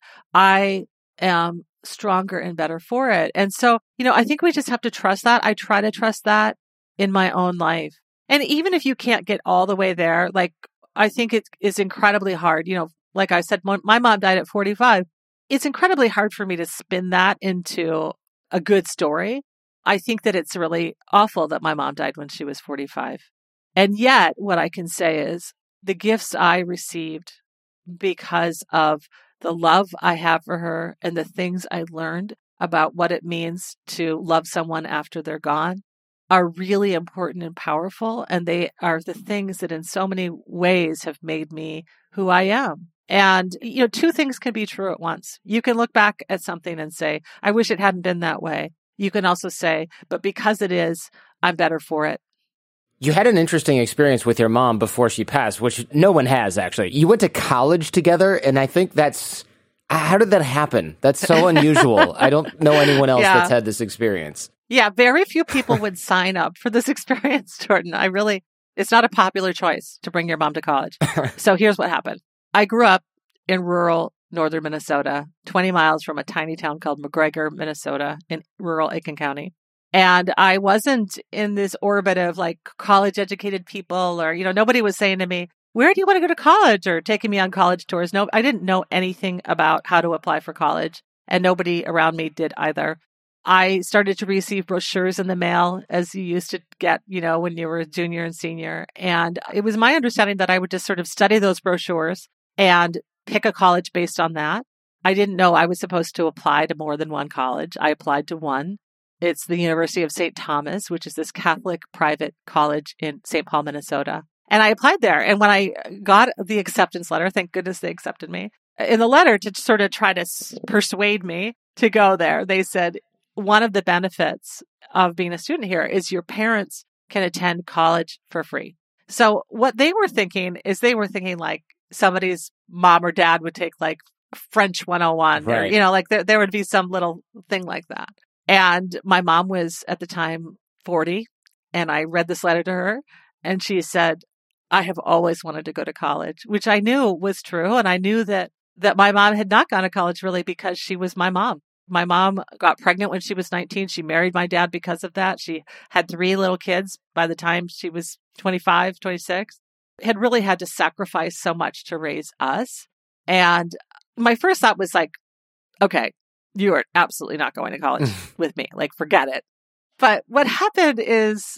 I am stronger and better for it. And so, you know, I think we just have to trust that. I try to trust that in my own life. And even if you can't get all the way there, like, I think it is incredibly hard. You know, like I said, my mom died at forty-five. It's incredibly hard for me to spin that into a good story. I think that it's really awful that my mom died when she was forty-five. And yet what I can say is the gifts I received because of the love I have for her and the things I learned about what it means to love someone after they're gone are really important and powerful. And they are the things that in so many ways have made me who I am. And, you know, two things can be true at once. You can look back at something and say, I wish it hadn't been that way. You can also say, but because it is, I'm better for it. You had an interesting experience with your mom before she passed, which no one has, actually. You went to college together, and I think that's... How did that happen? That's so unusual. I don't know anyone else Yeah. that's had this experience. Yeah, very few people would sign up for this experience, Jordan. I really, it's not a popular choice to bring your mom to college. So here's what happened. I grew up in rural northern Minnesota, twenty miles from a tiny town called McGregor, Minnesota, in rural Aiken County. And I wasn't in this orbit of like college educated people or, you know, nobody was saying to me, where do you want to go to college or taking me on college tours? No, I didn't know anything about how to apply for college and nobody around me did either. I started to receive brochures in the mail as you used to get, you know, when you were a junior and senior. And it was my understanding that I would just sort of study those brochures and pick a college based on that. I didn't know I was supposed to apply to more than one college. I applied to one. It's the University of Saint Thomas, which is this Catholic private college in Saint Paul, Minnesota. And I applied there. And when I got the acceptance letter, thank goodness they accepted me, in the letter to sort of try to persuade me to go there, they said, one of the benefits of being a student here is your parents can attend college for free. So what they were thinking is they were thinking like somebody's mom or dad would take like French one oh one, right. or, you know, like there, there would be some little thing like that. And my mom was at the time forty, and I read this letter to her, and she said, I have always wanted to go to college, which I knew was true. And I knew that, that my mom had not gone to college really because she was my mom. My mom got pregnant when she was nineteen. She married my dad because of that. She had three little kids by the time she was twenty-five, twenty-six. Had really had to sacrifice so much to raise us. And my first thought was like, okay, you are absolutely not going to college with me. Like, forget it. But what happened is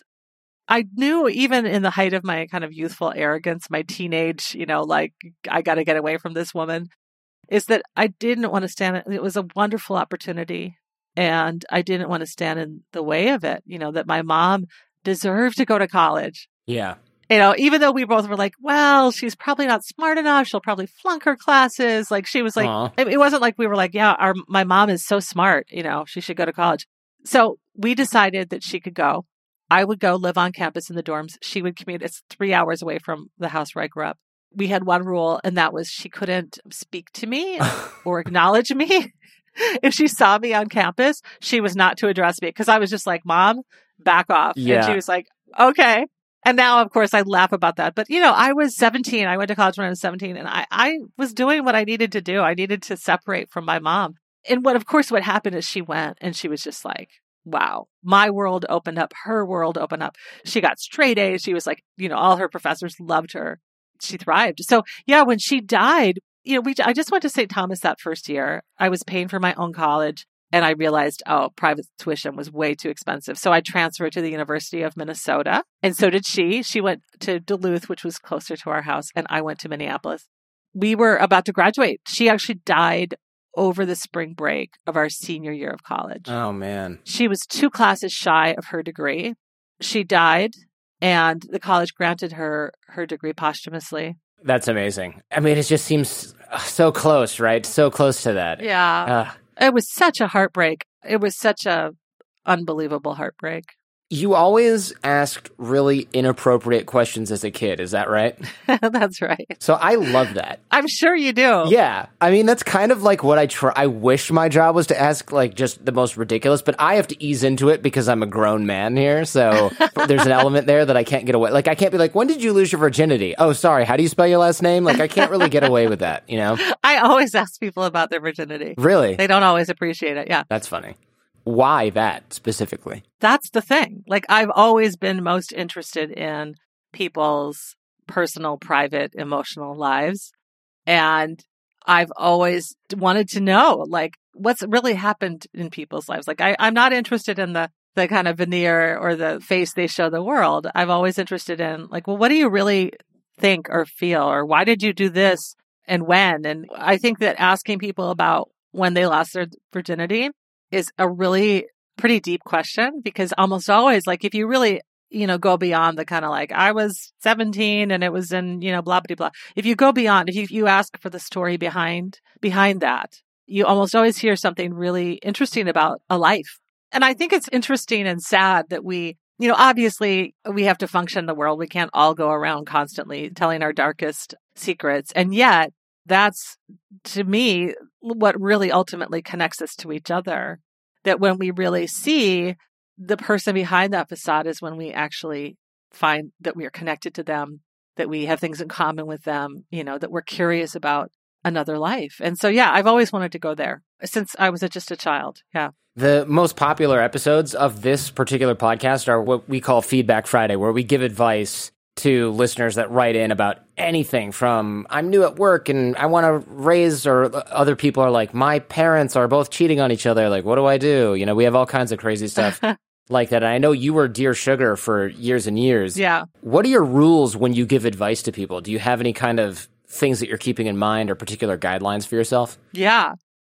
I knew even in the height of my kind of youthful arrogance, my teenage, you know, like, I got to get away from this woman, is that I didn't want to stand. It was a wonderful opportunity, and I didn't want to stand in the way of it, you know, that my mom deserved to go to college. Yeah. You know, even though we both were like, well, she's probably not smart enough. She'll probably flunk her classes. Like, she was like, it, it wasn't like we were like, yeah, our my mom is so smart. You know, she should go to college. So we decided that she could go. I would go live on campus in the dorms. She would commute. It's three hours away from the house where I grew up. We had one rule, and that was she couldn't speak to me or acknowledge me. If she saw me on campus, she was not to address me because I was just like, Mom, back off. Yeah. And she was like, okay. And now, of course, I laugh about that. But, you know, I was seventeen. I went to college when I was seventeen, and I, I was doing what I needed to do. I needed to separate from my mom. And what, of course, what happened is she went, and she was just like, wow, my world opened up. Her world opened up. She got straight A's. She was like, you know, all her professors loved her. She thrived. So, yeah, when she died, you know, we I just went to Saint Thomas that first year. I was paying for my own college. And I realized, oh, private tuition was way too expensive. So I transferred to the University of Minnesota. And so did she. She went to Duluth, which was closer to our house. And I went to Minneapolis. We were about to graduate. She actually died over the spring break of our senior year of college. Oh, man. She was two classes shy of her degree. She died, and the college granted her her degree posthumously. That's amazing. I mean, it just seems so close, right? So close to that. Yeah. Uh, It was such a heartbreak. It was such a unbelievable heartbreak. You always asked really inappropriate questions as a kid. Is that right? That's right. So I love that. I'm sure you do. Yeah. I mean, that's kind of like what I try. I wish my job was to ask like just the most ridiculous, but I have to ease into it because I'm a grown man here. So there's an element there that I can't get away. Like, I can't be like, when did you lose your virginity? Oh, sorry. How do you spell your last name? Like, I can't really get away with that, you know? I always ask people about their virginity. Really? They don't always appreciate it. Yeah. That's funny. Why that specifically? That's the thing. Like, I've always been most interested in people's personal, private, emotional lives. And I've always wanted to know, like, what's really happened in people's lives. Like, I, I'm not interested in the, the kind of veneer or the face they show the world. I'm always interested in, like, well, what do you really think or feel? Or why did you do this and when? And I think that asking people about when they lost their virginity is a really pretty deep question, because almost always, like, if you really, you know, go beyond the kind of like, I was seventeen and it was in, you know, blah, blah, blah. If you go beyond, if you, you ask for the story behind, behind that, you almost always hear something really interesting about a life. And I think it's interesting and sad that we, you know, obviously we have to function in the world. We can't all go around constantly telling our darkest secrets. And yet that's, to me, what really ultimately connects us to each other. That when we really see the person behind that facade is when we actually find that we are connected to them, that we have things in common with them, you know, that we're curious about another life. And so, yeah, I've always wanted to go there since I was a, just a child. Yeah. The most popular episodes of this particular podcast are what we call Feedback Friday, where we give advice to listeners that write in about anything from, I'm new at work and I want to raise, or other people are like, my parents are both cheating on each other. Like, what do I do? You know, we have all kinds of crazy stuff like that. And I know you were Dear Sugar for years and years. Yeah. What are your rules when you give advice to people? Do you have any kind of things that you're keeping in mind or particular guidelines for yourself? Yeah.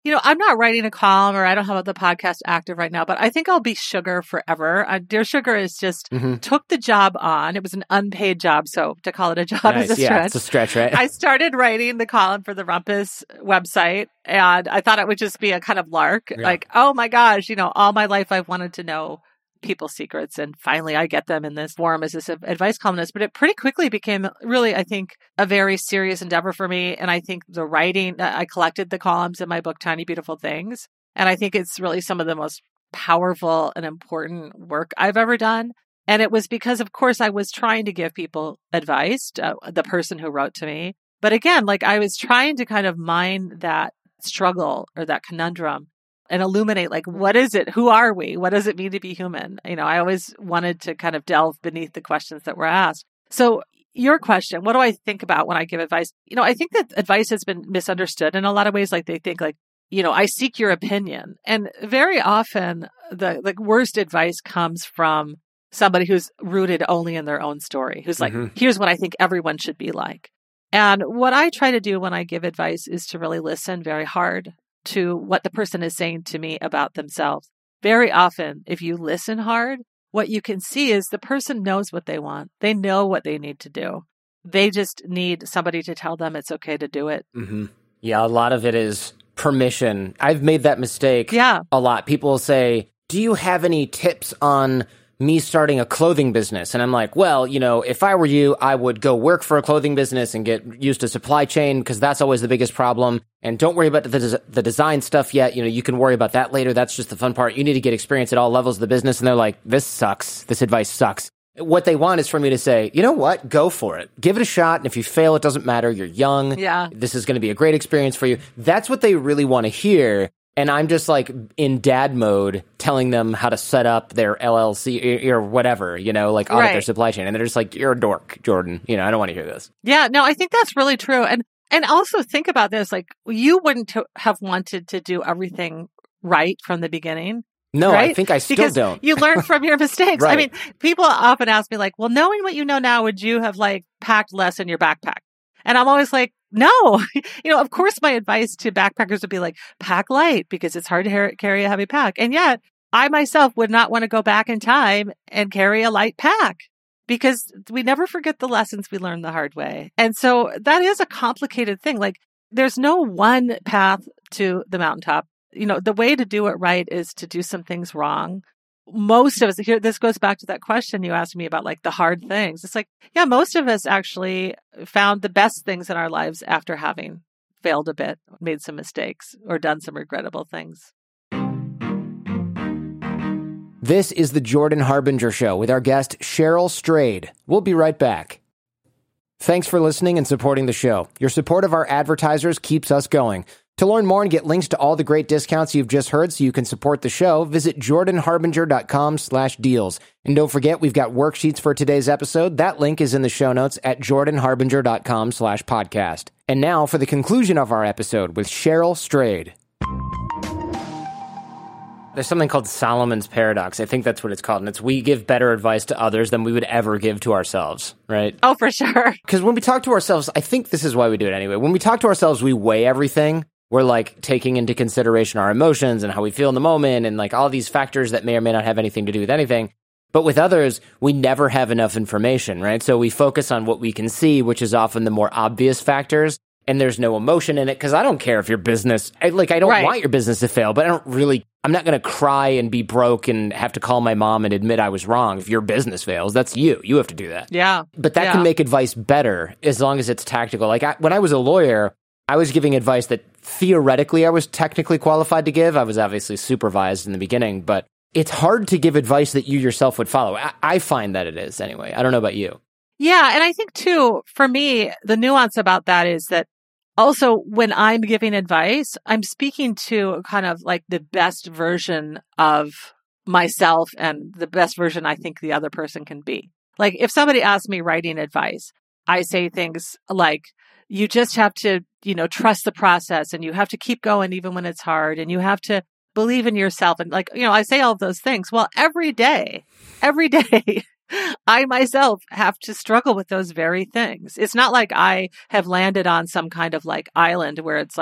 You know, I'm not writing a column or I don't have the podcast active right now, but I think I'll be Sugar forever. Uh, Dear Sugar is just mm-hmm. took the job on. It was an unpaid job, so to call it a job nice. is a yeah, stretch. It's a stretch, right? I started writing the column for the Rumpus website, and I thought it would just be a kind of lark. Yeah. Like, oh my gosh, you know, all my life I've wanted to know people's secrets, and finally I get them in this form as this advice columnist. But it pretty quickly became really, I think, a very serious endeavor for me. And I think the writing, I collected the columns in my book, Tiny Beautiful Things. And I think it's really some of the most powerful and important work I've ever done. And it was because, of course, I was trying to give people advice, uh, the person who wrote to me. But again, like I was trying to kind of mine that struggle or that conundrum and illuminate, like, what is it? Who are we? What does it mean to be human? You know, I always wanted to kind of delve beneath the questions that were asked. So your question, what do I think about when I give advice? You know, I think that advice has been misunderstood in a lot of ways. Like they think like, you know, I seek your opinion. And very often the like worst advice comes from somebody who's rooted only in their own story, who's like, mm-hmm. here's what I think everyone should be like. And what I try to do when I give advice is to really listen very hard to what the person is saying to me about themselves. Very often, if you listen hard, what you can see is the person knows what they want. They know what they need to do. They just need somebody to tell them it's okay to do it. Mm-hmm. Yeah, a lot of it is permission. I've made that mistake yeah. a lot. People will say, do you have any tips on me starting a clothing business? And I'm like, well, you know, if I were you, I would go work for a clothing business and get used to supply chain because that's always the biggest problem. And don't worry about the, des- the design stuff yet. You know, you can worry about that later. That's just the fun part. You need to get experience at all levels of the business. And they're like, this sucks. This advice sucks. What they want is for me to say, you know what? Go for it. Give it a shot. And if you fail, it doesn't matter. You're young. Yeah. This is going to be a great experience for you. That's what they really want to hear. And I'm just like in dad mode telling them how to set up their L L C or whatever, you know, like audit right. their supply chain. And they're just like, you're a dork, Jordan. You know, I don't want to hear this. Yeah, no, I think that's really true. And and also think about this, like you wouldn't have wanted to do everything right from the beginning. No, right? I think I still because don't. You learn from your mistakes. Right. I mean, people often ask me like, well, knowing what you know now, would you have like packed less in your backpack? And I'm always like, no, you know, of course, my advice to backpackers would be like, pack light because it's hard to ha- carry a heavy pack. And yet I myself would not want to go back in time and carry a light pack because we never forget the lessons we learned the hard way. And so that is a complicated thing. Like there's no one path to the mountaintop. You know, the way to do it right is to do some things wrong. Most of us here, this goes back to that question you asked me about like the hard things. It's like, yeah, most of us actually found the best things in our lives after having failed a bit, made some mistakes, or done some regrettable things. This is the Jordan Harbinger Show with our guest, Cheryl Strayed. We'll be right back. Thanks for listening and supporting the show. Your support of our advertisers keeps us going. To learn more and get links to all the great discounts you've just heard so you can support the show, visit jordanharbinger.com slash deals. And don't forget, we've got worksheets for today's episode. That link is in the show notes at jordanharbinger.com slash podcast. And now for the conclusion of our episode with Cheryl Strayed. There's something called Solomon's Paradox. I think that's what it's called. And it's we give better advice to others than we would ever give to ourselves, right? Oh, for sure. Because when we talk to ourselves, I think this is why we do it anyway. When we talk to ourselves, we weigh everything. We're like taking into consideration our emotions and how we feel in the moment and like all these factors that may or may not have anything to do with anything. But with others, we never have enough information, right? So we focus on what we can see, which is often the more obvious factors. And there's no emotion in it because I don't care if your business, I, like I don't right. want your business to fail, but I don't really, I'm not going to cry and be broke and have to call my mom and admit I was wrong. If your business fails, that's you. You have to do that. Yeah. But that yeah. can make advice better as long as it's tactical. Like I, when I was a lawyer, I was giving advice that theoretically I was technically qualified to give. I was obviously supervised in the beginning, but it's hard to give advice that you yourself would follow. I, I find that it is anyway. I don't know about you. Yeah. And I think too, for me, the nuance about that is that also when I'm giving advice, I'm speaking to kind of like the best version of myself and the best version I think the other person can be. Like if somebody asks me writing advice, I say things like, you just have to, you know, trust the process and you have to keep going even when it's hard and you have to believe in yourself. And like, you know, I say all of those things. Well, every day, every day, I myself have to struggle with those very things. It's not like I have landed on some kind of like island where it's like,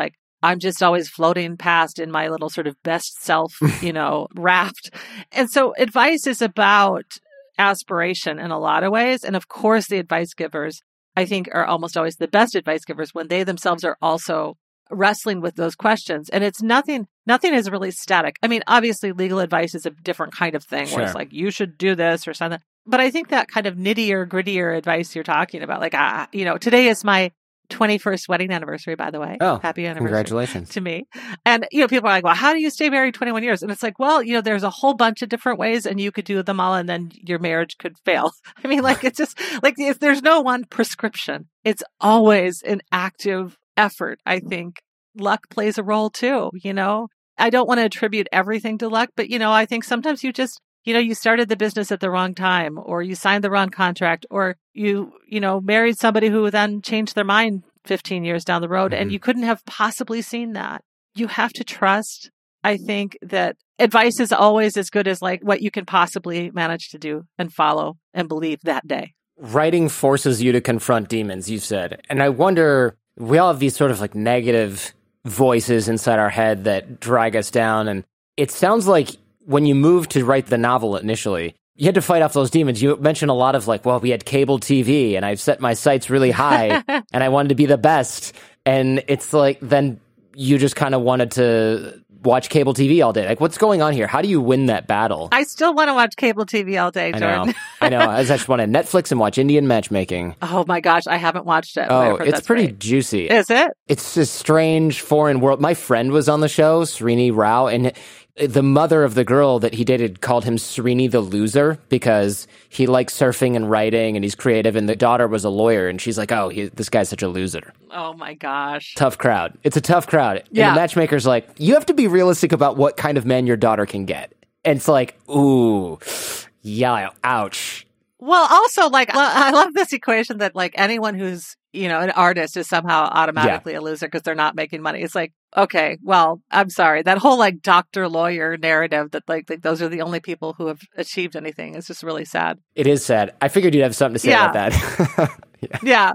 I'm just always floating past in my little sort of best self, you know, raft. And so advice is about aspiration in a lot of ways. And of course, the advice givers, I think, are almost always the best advice givers when they themselves are also wrestling with those questions. And it's nothing, nothing is really static. I mean, obviously legal advice is a different kind of thing, sure, where it's like, you should do this or something. But I think that kind of nittier, grittier advice you're talking about, like, ah, you know, today is my twenty-first wedding anniversary, by the way. Oh, happy anniversary. Congratulations. To me. And, you know, people are like, well, how do you stay married twenty-one years? And it's like, well, you know, there's a whole bunch of different ways and you could do them all and then your marriage could fail. I mean, like, it's just like, if there's no one prescription. It's always an active effort. I think luck plays a role too, you know? I don't want to attribute everything to luck, but, you know, I think sometimes you just, you know, you started the business at the wrong time, or you signed the wrong contract, or you, you know, married somebody who then changed their mind fifteen years down the road, mm-hmm. and you couldn't have possibly seen that. You have to trust. I think that advice is always as good as like what you can possibly manage to do and follow and believe that day. Writing forces you to confront demons, you said. And I wonder, we all have these sort of like negative voices inside our head that drag us down. And it sounds like when you moved to write the novel initially, you had to fight off those demons. You mentioned a lot of like, well, we had cable T V and I set my sights really high and I wanted to be the best. And it's like, then you just kind of wanted to watch cable T V all day. Like, what's going on here? How do you win that battle? I still want to watch cable T V all day, Jordan. I know. I know. I just want to Netflix and watch Indian Matchmaking. Oh my gosh, I haven't watched it. Oh, it's pretty great. Juicy. Is it? It's a strange foreign world. My friend was on the show, Srini Rao, and the mother of the girl that he dated called him Srini the loser because he likes surfing and writing and he's creative, and the daughter was a lawyer and she's like, oh, he, this guy's such a loser. Oh my gosh. Tough crowd. It's a tough crowd. Yeah. And the matchmaker's like, you have to be realistic about what kind of man your daughter can get. And it's like, ooh, yeah, ouch. Well, also, like, I love this equation that, like, anyone who's, you know, an artist is somehow automatically yeah. a loser because they're not making money. It's like, okay, well, I'm sorry. That whole, like, doctor lawyer narrative that, like, like those are the only people who have achieved anything is just really sad. It is sad. I figured you'd have something to say yeah. about that. yeah. yeah.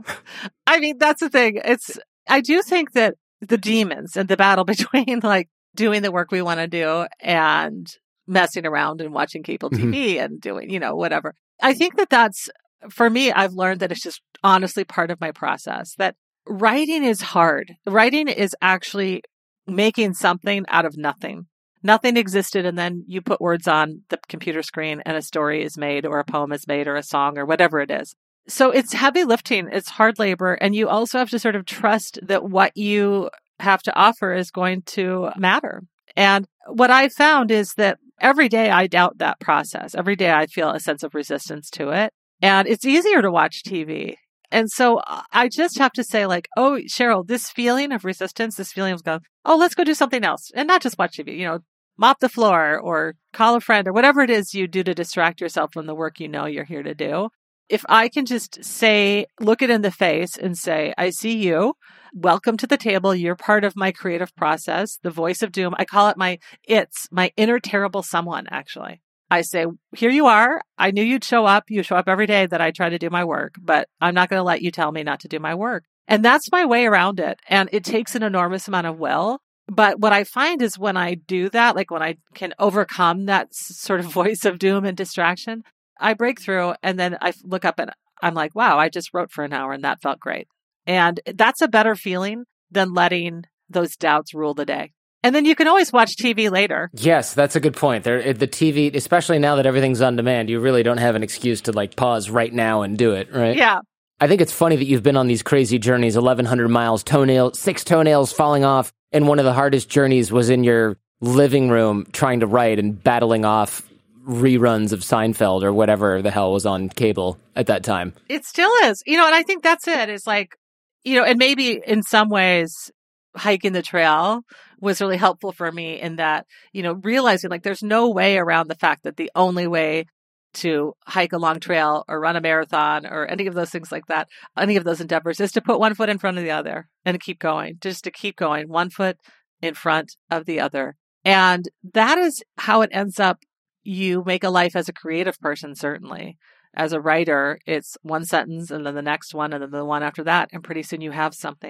I mean, that's the thing. It's, I do think that the demons and the battle between, like, doing the work we want to do and messing around and watching cable T V mm-hmm. and doing, you know, whatever. I think that that's, for me, I've learned that it's just honestly part of my process, that writing is hard. Writing is actually making something out of nothing. Nothing existed, and then you put words on the computer screen and a story is made, or a poem is made, or a song, or whatever it is. So it's heavy lifting. It's hard labor. And you also have to sort of trust that what you have to offer is going to matter. And what I found is that every day I doubt that process. Every day I feel a sense of resistance to it. And it's easier to watch T V. And so I just have to say, like, oh, Cheryl, this feeling of resistance, this feeling of going, oh, let's go do something else. And not just watch T V, you know, mop the floor or call a friend or whatever it is you do to distract yourself from the work you know you're here to do. If I can just say, look it in the face and say, I see you. Welcome to the table. You're part of my creative process. The voice of doom. I call it my, it's my inner terrible someone, actually. I say, here you are. I knew you'd show up. You show up every day that I try to do my work, but I'm not going to let you tell me not to do my work. And that's my way around it. And it takes an enormous amount of will. But what I find is when I do that, like when I can overcome that sort of voice of doom and distraction, I break through and then I look up and I'm like, wow, I just wrote for an hour and that felt great. And that's a better feeling than letting those doubts rule the day. And then you can always watch T V later. Yes, that's a good point. There, the T V, especially now that everything's on demand, you really don't have an excuse to like pause right now and do it, right? Yeah. I think it's funny that you've been on these crazy journeys, eleven hundred miles, toenail, six toenails falling off. And one of the hardest journeys was in your living room trying to write and battling off reruns of Seinfeld or whatever the hell was on cable at that time. It still is. You know, and I think that's it. It's like, you know, and maybe in some ways, hiking the trail was really helpful for me in that, you know, realizing like there's no way around the fact that the only way to hike a long trail or run a marathon or any of those things like that, any of those endeavors is to put one foot in front of the other and keep going, just to keep going, one foot in front of the other. And that is how it ends up. You make a life as a creative person, certainly. As a writer, it's one sentence and then the next one and then the one after that. And pretty soon you have something.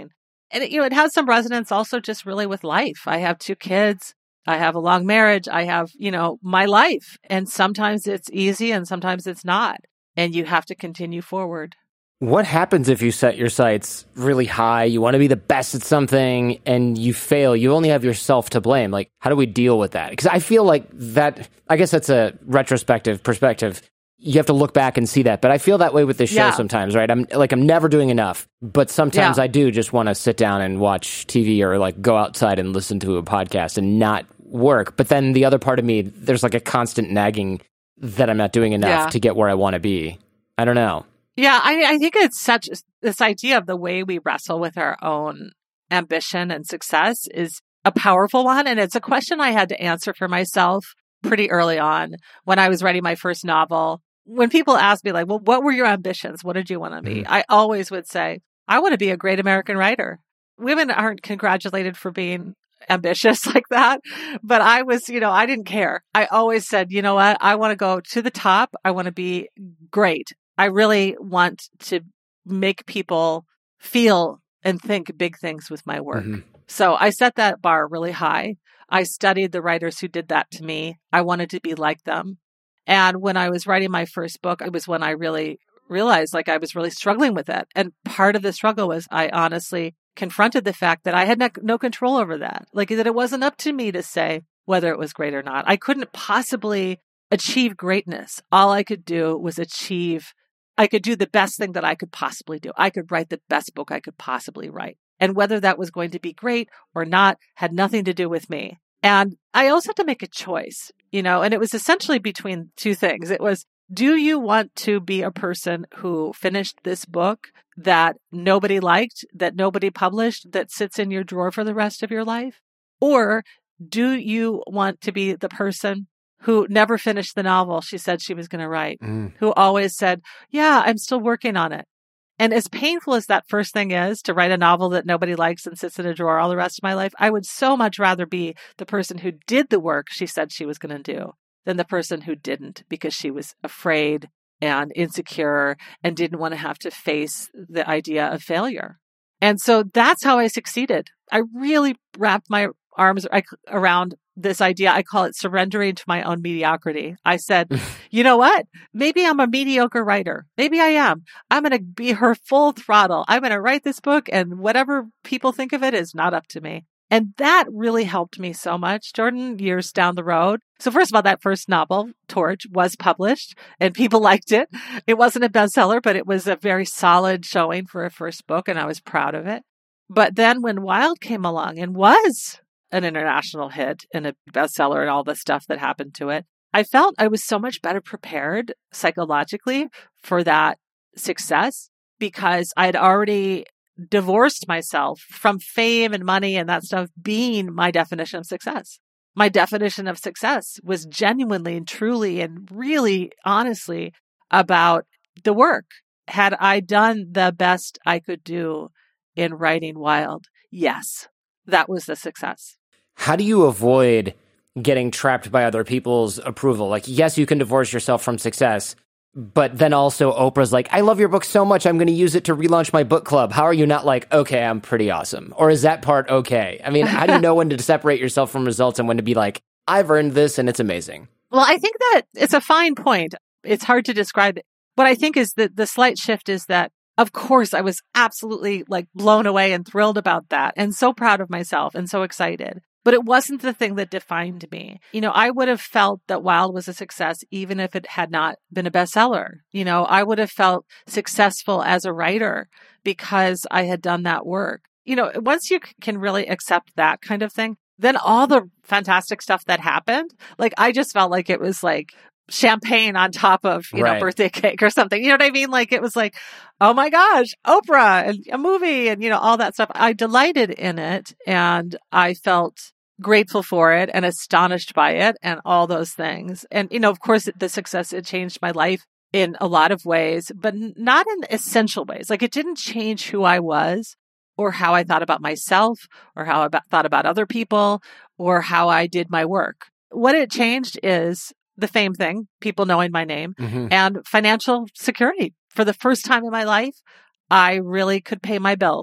and it, you know, it has some resonance also just really with life. I have two kids. I have a long marriage. I have, you know, my life. And sometimes it's easy and sometimes it's not. And you have to continue forward. What happens if you set your sights really high? You want to be the best at something and you fail. You only have yourself to blame. Like, how do we deal with that? Because I feel like that, I guess that's a retrospective perspective. You have to look back and see that. But I feel that way with this show yeah. sometimes, right? I'm like, I'm never doing enough. But sometimes yeah. I do just want to sit down and watch T V or like go outside and listen to a podcast and not work. But then the other part of me, there's like a constant nagging that I'm not doing enough yeah. to get where I want to be. I don't know. Yeah, I, I think it's such this idea of the way we wrestle with our own ambition and success is a powerful one. And it's a question I had to answer for myself pretty early on when I was writing my first novel. When people ask me, like, well, what were your ambitions? What did you want to be? Mm-hmm. I always would say, I want to be a great American writer. Women aren't congratulated for being ambitious like that. But I was, you know, I didn't care. I always said, you know what? I want to go to the top. I want to be great. I really want to make people feel and think big things with my work. Mm-hmm. So I set that bar really high. I studied the writers who did that to me. I wanted to be like them. And when I was writing my first book, it was when I really realized like I was really struggling with it. And part of the struggle was I honestly confronted the fact that I had no, no control over that. Like that it wasn't up to me to say whether it was great or not. I couldn't possibly achieve greatness. All I could do was achieve, I could do the best thing that I could possibly do. I could write the best book I could possibly write. And whether that was going to be great or not had nothing to do with me. And I also had to make a choice, you know, and it was essentially between two things. It was, do you want to be a person who finished this book that nobody liked, that nobody published, that sits in your drawer for the rest of your life? Or do you want to be the person who never finished the novel she said she was going to write, mm. who always said, yeah, I'm still working on it. And as painful as that first thing is, to write a novel that nobody likes and sits in a drawer all the rest of my life, I would so much rather be the person who did the work she said she was going to do than the person who didn't because she was afraid and insecure and didn't want to have to face the idea of failure. And so that's how I succeeded. I really wrapped my arms around this idea. I call it surrendering to my own mediocrity. I said, you know what? Maybe I'm a mediocre writer. Maybe I am. I'm going to be her full throttle. I'm going to write this book and whatever people think of it is not up to me. And that really helped me so much, Jordan, years down the road. So first of all, that first novel, Torch, was published and people liked it. It wasn't a bestseller, but it was a very solid showing for a first book and I was proud of it. But then when Wild came along and was an international hit and a bestseller and all the stuff that happened to it, I felt I was so much better prepared psychologically for that success because I had already divorced myself from fame and money and that stuff being my definition of success. My definition of success was genuinely and truly and really honestly about the work. Had I done the best I could do in writing Wild? Yes, that was the success. How do you avoid getting trapped by other people's approval? Like, yes, you can divorce yourself from success, but then also Oprah's like, I love your book so much, I'm going to use it to relaunch my book club. How are you not like, okay, I'm pretty awesome? Or is that part okay? I mean, how do you know when to separate yourself from results and when to be like, I've earned this and it's amazing? Well, I think that it's a fine point. It's hard to describe it. What I think is that the slight shift is that, of course, I was absolutely like blown away and thrilled about that and so proud of myself and so excited. But it wasn't the thing that defined me. You know, I would have felt that Wild was a success even if it had not been a bestseller. You know, I would have felt successful as a writer because I had done that work. You know, once you can really accept that kind of thing, then all the fantastic stuff that happened, like I just felt like it was like champagne on top of, you right. know, birthday cake or something. You know what I mean? Like it was like, oh my gosh, Oprah and a movie and, you know, all that stuff. I delighted in it and I felt grateful for it and astonished by it and all those things. And, you know, of course, the success, it changed my life in a lot of ways, but not in essential ways. Like it didn't change who I was or how I thought about myself or how I thought about other people or how I did my work. What it changed is the fame thing, people knowing my name, mm-hmm. and financial security. For the first time in my life, I really could pay my bills.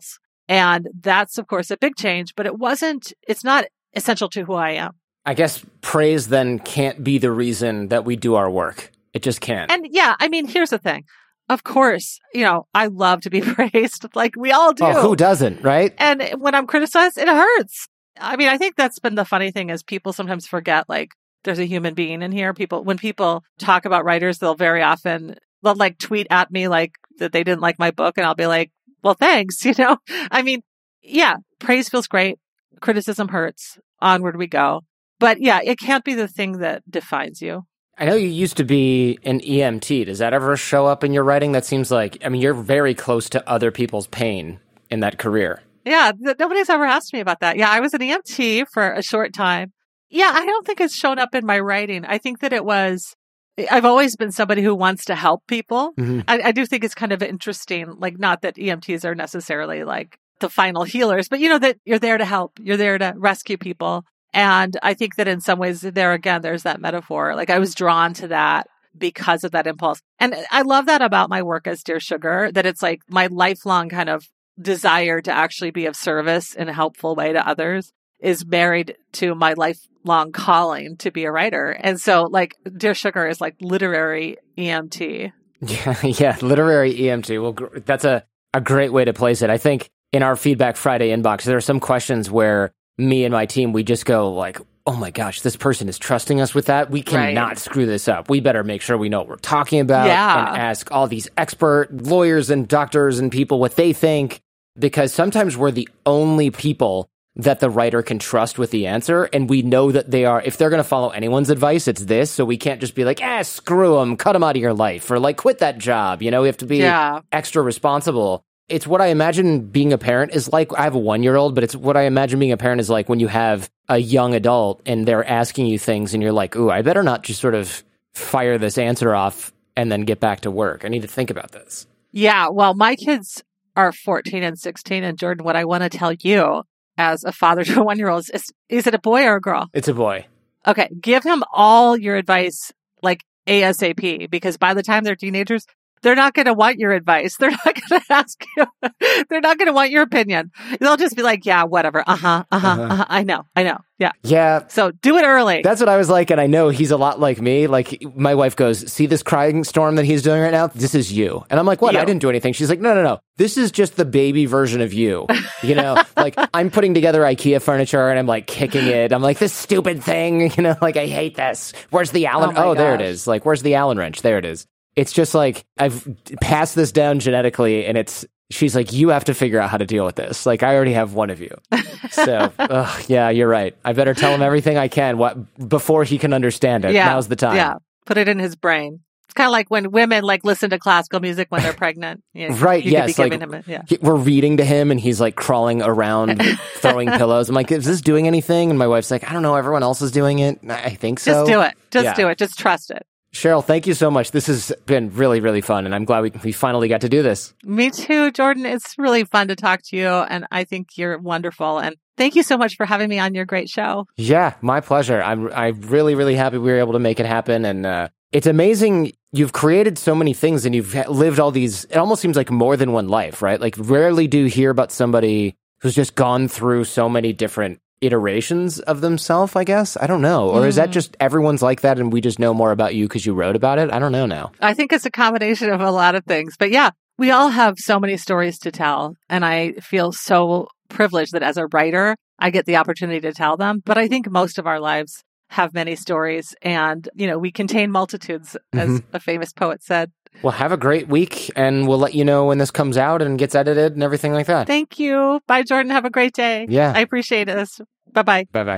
And that's, of course, a big change, but it wasn't, it's not essential to who I am. I guess praise then can't be the reason that we do our work. It just can't. And yeah, I mean, here's the thing. Of course, you know, I love to be praised, like we all do. Oh, who doesn't, right? And when I'm criticized, it hurts. I mean, I think that's been the funny thing is people sometimes forget, like, there's a human being in here. People, when people talk about writers, they'll very often, they'll like tweet at me like that they didn't like my book. And I'll be like, well, thanks. You know, I mean, yeah, praise feels great. Criticism hurts. Onward we go. But yeah, it can't be the thing that defines you. I know you used to be an E M T. Does that ever show up in your writing? That seems like, I mean, you're very close to other people's pain in that career. Yeah, th- nobody's ever asked me about that. Yeah, I was an E M T for a short time. Yeah, I don't think it's shown up in my writing. I think that it was, I've always been somebody who wants to help people. Mm-hmm. I, I do think it's kind of interesting, like not that E M Ts are necessarily like the final healers, but you know that you're there to help. You're there to rescue people. And I think that in some ways there again, there's that metaphor. Like I was drawn to that because of that impulse. And I love that about my work as Dear Sugar, that it's like my lifelong kind of desire to actually be of service in a helpful way to others is married to my lifelong calling to be a writer. And so like Dear Sugar is like literary E M T. Yeah, yeah, literary E M T. Well, gr- that's a, a great way to place it. I think in our Feedback Friday inbox, there are some questions where me and my team, we just go like, oh my gosh, this person is trusting us with that. We cannot right. screw this up. We better make sure we know what we're talking about yeah. and ask all these expert lawyers and doctors and people what they think, because sometimes we're the only people that the writer can trust with the answer. And we know that they are, if they're going to follow anyone's advice, it's this. So we can't just be like, ah, screw them, cut them out of your life, or like quit that job. You know, we have to be yeah. extra responsible. It's what I imagine being a parent is like. I have a one-year-old, but it's what I imagine being a parent is like when you have a young adult and they're asking you things and you're like, ooh, I better not just sort of fire this answer off and then get back to work. I need to think about this. Yeah, well, my kids are fourteen and sixteen. And Jordan, what I want to tell you as a father to a one-year-old is, is it a boy or a girl? It's a boy. Okay, give him all your advice like ASAP, because by the time they're teenagers, they're not going to want your advice. They're not going to ask you. They're not going to want your opinion. They'll just be like, yeah, whatever. Uh-huh, uh-huh, uh-huh. uh-huh. I know, I know. Yeah. Yeah. So do it early. That's what I was like. And I know he's a lot like me. Like my wife goes, see this crying storm that he's doing right now? This is you. And I'm like, what? You. I didn't do anything. She's like, no, no, no. This is just the baby version of you. You know, like I'm putting together IKEA furniture and I'm like kicking it. I'm like, this stupid thing, you know, like I hate this. Where's the Allen? Oh, oh there it is. Like, where's the Allen wrench? There it is. It's just like, I've passed this down genetically, and it's, she's like, you have to figure out how to deal with this. Like, I already have one of you. So, ugh, yeah, you're right. I better tell him everything I can what, before he can understand it. Yeah, now's the time. Yeah, put it in his brain. It's kind of like when women like listen to classical music when they're pregnant. You know, right, you yes. Like, him a, yeah. he, we're reading to him, and he's like crawling around, throwing pillows. I'm like, is this doing anything? And my wife's like, I don't know, everyone else is doing it. I think so. Just do it. Just yeah. do it. Just trust it. Cheryl, thank you so much. This has been really, really fun, and I'm glad we, we finally got to do this. Me too, Jordan. It's really fun to talk to you, and I think you're wonderful. And thank you so much for having me on your great show. Yeah, my pleasure. I'm I'm really, really happy we were able to make it happen, and uh, it's amazing. You've created so many things, and you've lived all these. It almost seems like more than one life, right? Like, rarely do you hear about somebody who's just gone through so many different iterations of themselves, I guess. I don't know. Or mm. is that just everyone's like that and we just know more about you because you wrote about it? I don't know now. I think it's a combination of a lot of things. But yeah, we all have so many stories to tell. And I feel so privileged that as a writer, I get the opportunity to tell them. But I think most of our lives have many stories. And, you know, we contain multitudes, as mm-hmm. a famous poet said. Well, have a great week, and we'll let you know when this comes out and gets edited and everything like that. Thank you. Bye, Jordan. Have a great day. Yeah. I appreciate this. Bye-bye. Bye-bye.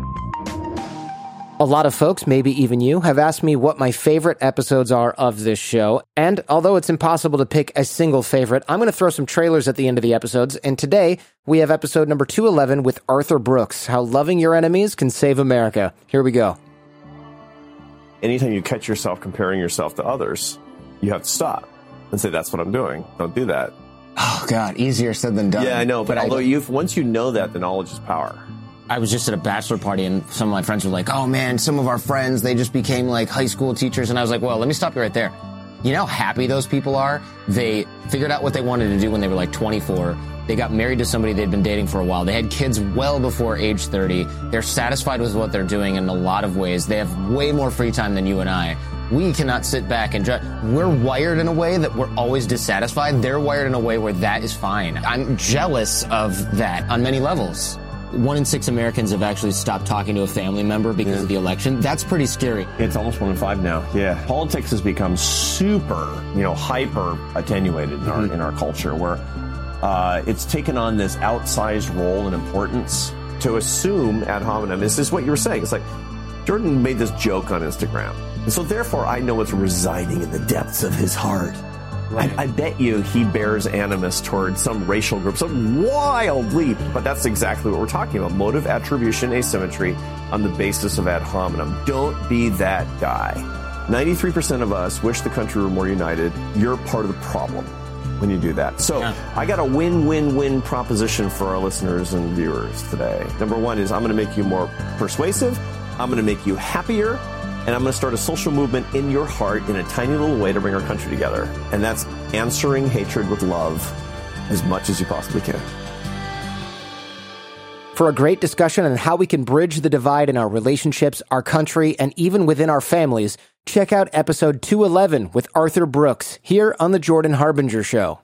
A lot of folks, maybe even you, have asked me what my favorite episodes are of this show. And although it's impossible to pick a single favorite, I'm going to throw some trailers at the end of the episodes. And today, we have episode number two eleven with Arthur Brooks, How Loving Your Enemies Can Save America. Here we go. Anytime you catch yourself comparing yourself to others, you have to stop and say, that's what I'm doing. Don't do that. Oh, God, easier said than done. Yeah, I know. But, but although I, you've once you know that, the knowledge is power. I was just at a bachelor party, and some of my friends were like, oh, man, some of our friends, they just became like high school teachers. And I was like, well, let me stop you right there. You know how happy those people are? They figured out what they wanted to do when they were like twenty-four. They got married to somebody they'd been dating for a while. They had kids well before age thirty. They're satisfied with what they're doing in a lot of ways. They have way more free time than you and I. We cannot sit back and just, we're wired in a way that we're always dissatisfied. They're wired in a way where that is fine. I'm jealous of that on many levels. One in six Americans have actually stopped talking to a family member because yeah. of the election. That's pretty scary. It's almost one in five now. Yeah. Politics has become super, you know, hyper attenuated in our, mm-hmm. in our culture, where uh, it's taken on this outsized role and importance. To assume ad hominem, is this what you were saying? It's like, Jordan made this joke on Instagram. And so therefore I know it's residing in the depths of his heart. Right. I, I bet you he bears animus toward some racial group, some wild leap. But that's exactly what we're talking about. Motive, attribution, asymmetry on the basis of ad hominem. Don't be that guy. ninety-three percent of us wish the country were more united. You're part of the problem when you do that. So yeah. I got a win-win-win proposition for our listeners and viewers today. Number one is I'm going to make you more persuasive. I'm going to make you happier. And I'm going to start a social movement in your heart in a tiny little way to bring our country together. And that's answering hatred with love as much as you possibly can. For a great discussion on how we can bridge the divide in our relationships, our country, and even within our families, check out episode two eleven with Arthur Brooks here on The Jordan Harbinger Show.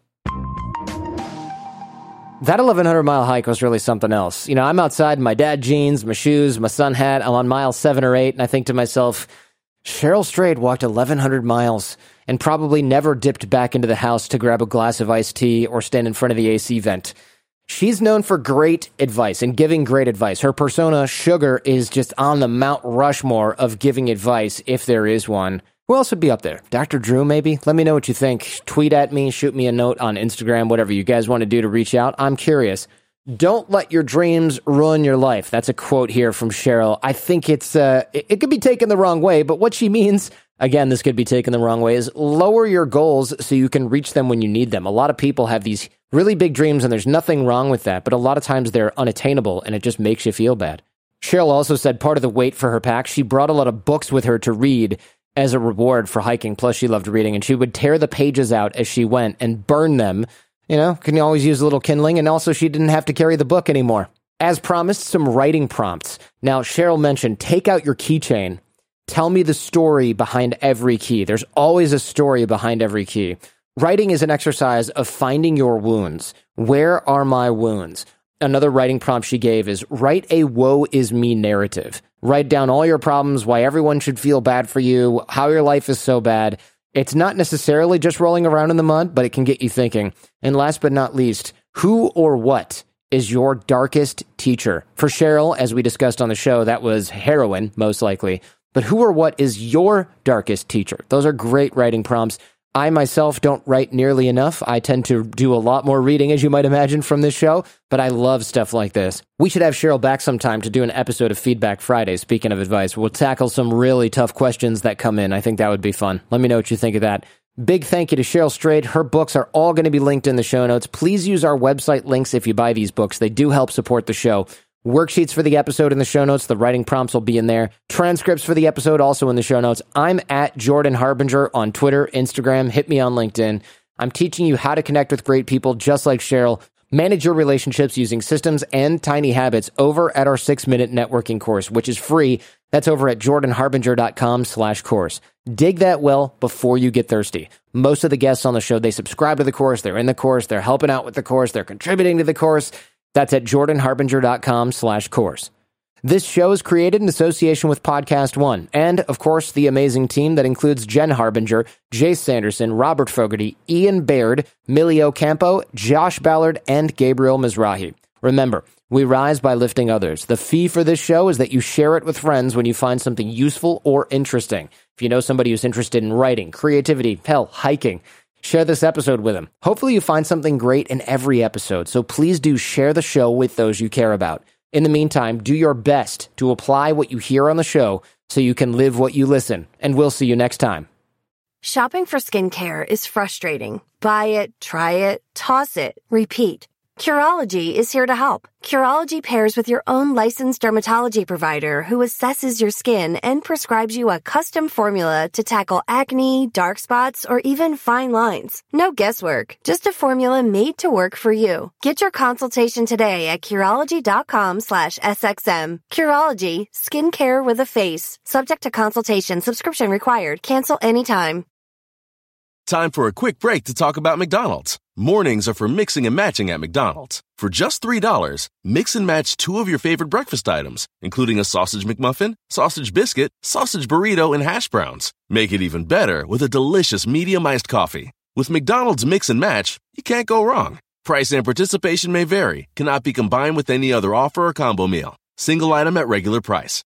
That eleven hundred mile hike was really something else. You know, I'm outside in my dad jeans, my shoes, my sun hat. I'm on mile seven or eight, and I think to myself, Cheryl Strayed walked eleven hundred miles and probably never dipped back into the house to grab a glass of iced tea or stand in front of the A C vent. She's known for great advice and giving great advice. Her persona, Sugar, is just on the Mount Rushmore of giving advice, if there is one. Who else would be up there? Doctor Drew, maybe? Let me know what you think. Tweet at me, shoot me a note on Instagram, whatever you guys want to do to reach out. I'm curious. Don't let your dreams ruin your life. That's a quote here from Cheryl. I think it's, uh, it, it could be taken the wrong way, but what she means, again, this could be taken the wrong way, is lower your goals so you can reach them when you need them. A lot of people have these really big dreams, and there's nothing wrong with that, but a lot of times they're unattainable, and it just makes you feel bad. Cheryl also said part of the weight for her pack, she brought a lot of books with her to read as a reward for hiking. Plus, she loved reading, and she would tear the pages out as she went and burn them. You know, can you always use a little kindling? And also, she didn't have to carry the book anymore. As promised, some writing prompts. Now, Cheryl mentioned, take out your keychain. Tell me the story behind every key. There's always a story behind every key. Writing is an exercise of finding your wounds. Where are my wounds? Another writing prompt she gave is, write a woe is me narrative. Write down all your problems, why everyone should feel bad for you, how your life is so bad. It's not necessarily just rolling around in the mud, but it can get you thinking. And last but not least, who or what is your darkest teacher? For Cheryl, as we discussed on the show, that was heroin, most likely. But who or what is your darkest teacher? Those are great writing prompts. I myself don't write nearly enough. I tend to do a lot more reading, as you might imagine, from this show, but I love stuff like this. We should have Cheryl back sometime to do an episode of Feedback Friday. Speaking of advice, we'll tackle some really tough questions that come in. I think that would be fun. Let me know what you think of that. Big thank you to Cheryl Strayed. Her books are all going to be linked in the show notes. Please use our website links if you buy these books. They do help support the show. Worksheets for the episode in the show notes. The writing prompts will be in there. Transcripts for the episode also in the show notes. I'm at Jordan Harbinger on Twitter, Instagram. Hit me on LinkedIn. I'm teaching you how to connect with great people just like Cheryl. Manage your relationships using systems and tiny habits over at our six-minute networking course, which is free. That's over at jordanharbinger.com slash course. Dig that well before you get thirsty. Most of the guests on the show, they subscribe to the course. They're in the course. They're helping out with the course. They're contributing to the course. That's at jordanharbinger.com slash course. This show is created in association with Podcast One, and, of course, the amazing team that includes Jen Harbinger, Jace Sanderson, Robert Fogarty, Ian Baird, Millie Ocampo, Josh Ballard, and Gabriel Mizrahi. Remember, we rise by lifting others. The fee for this show is that you share it with friends when you find something useful or interesting. If you know somebody who's interested in writing, creativity, hell, hiking, share this episode with them. Hopefully you find something great in every episode, so please do share the show with those you care about. In the meantime, do your best to apply what you hear on the show so you can live what you listen, and we'll see you next time. Shopping for skincare is frustrating. Buy it, try it, toss it, repeat. Curology is here to help. Curology pairs with your own licensed dermatology provider who assesses your skin and prescribes you a custom formula to tackle acne, dark spots, or even fine lines. No guesswork, just a formula made to work for you. Get your consultation today at Curology.com slash SXM. Curology, skincare with a face. Subject to consultation, subscription required. Cancel anytime. Time for a quick break to talk about McDonald's. Mornings are for mixing and matching at McDonald's. For just three dollars, mix and match two of your favorite breakfast items, including a sausage McMuffin, sausage biscuit, sausage burrito, and hash browns. Make it even better with a delicious medium iced coffee. With McDonald's Mix and Match, you can't go wrong. Price and participation may vary, cannot be combined with any other offer or combo meal. Single item at regular price.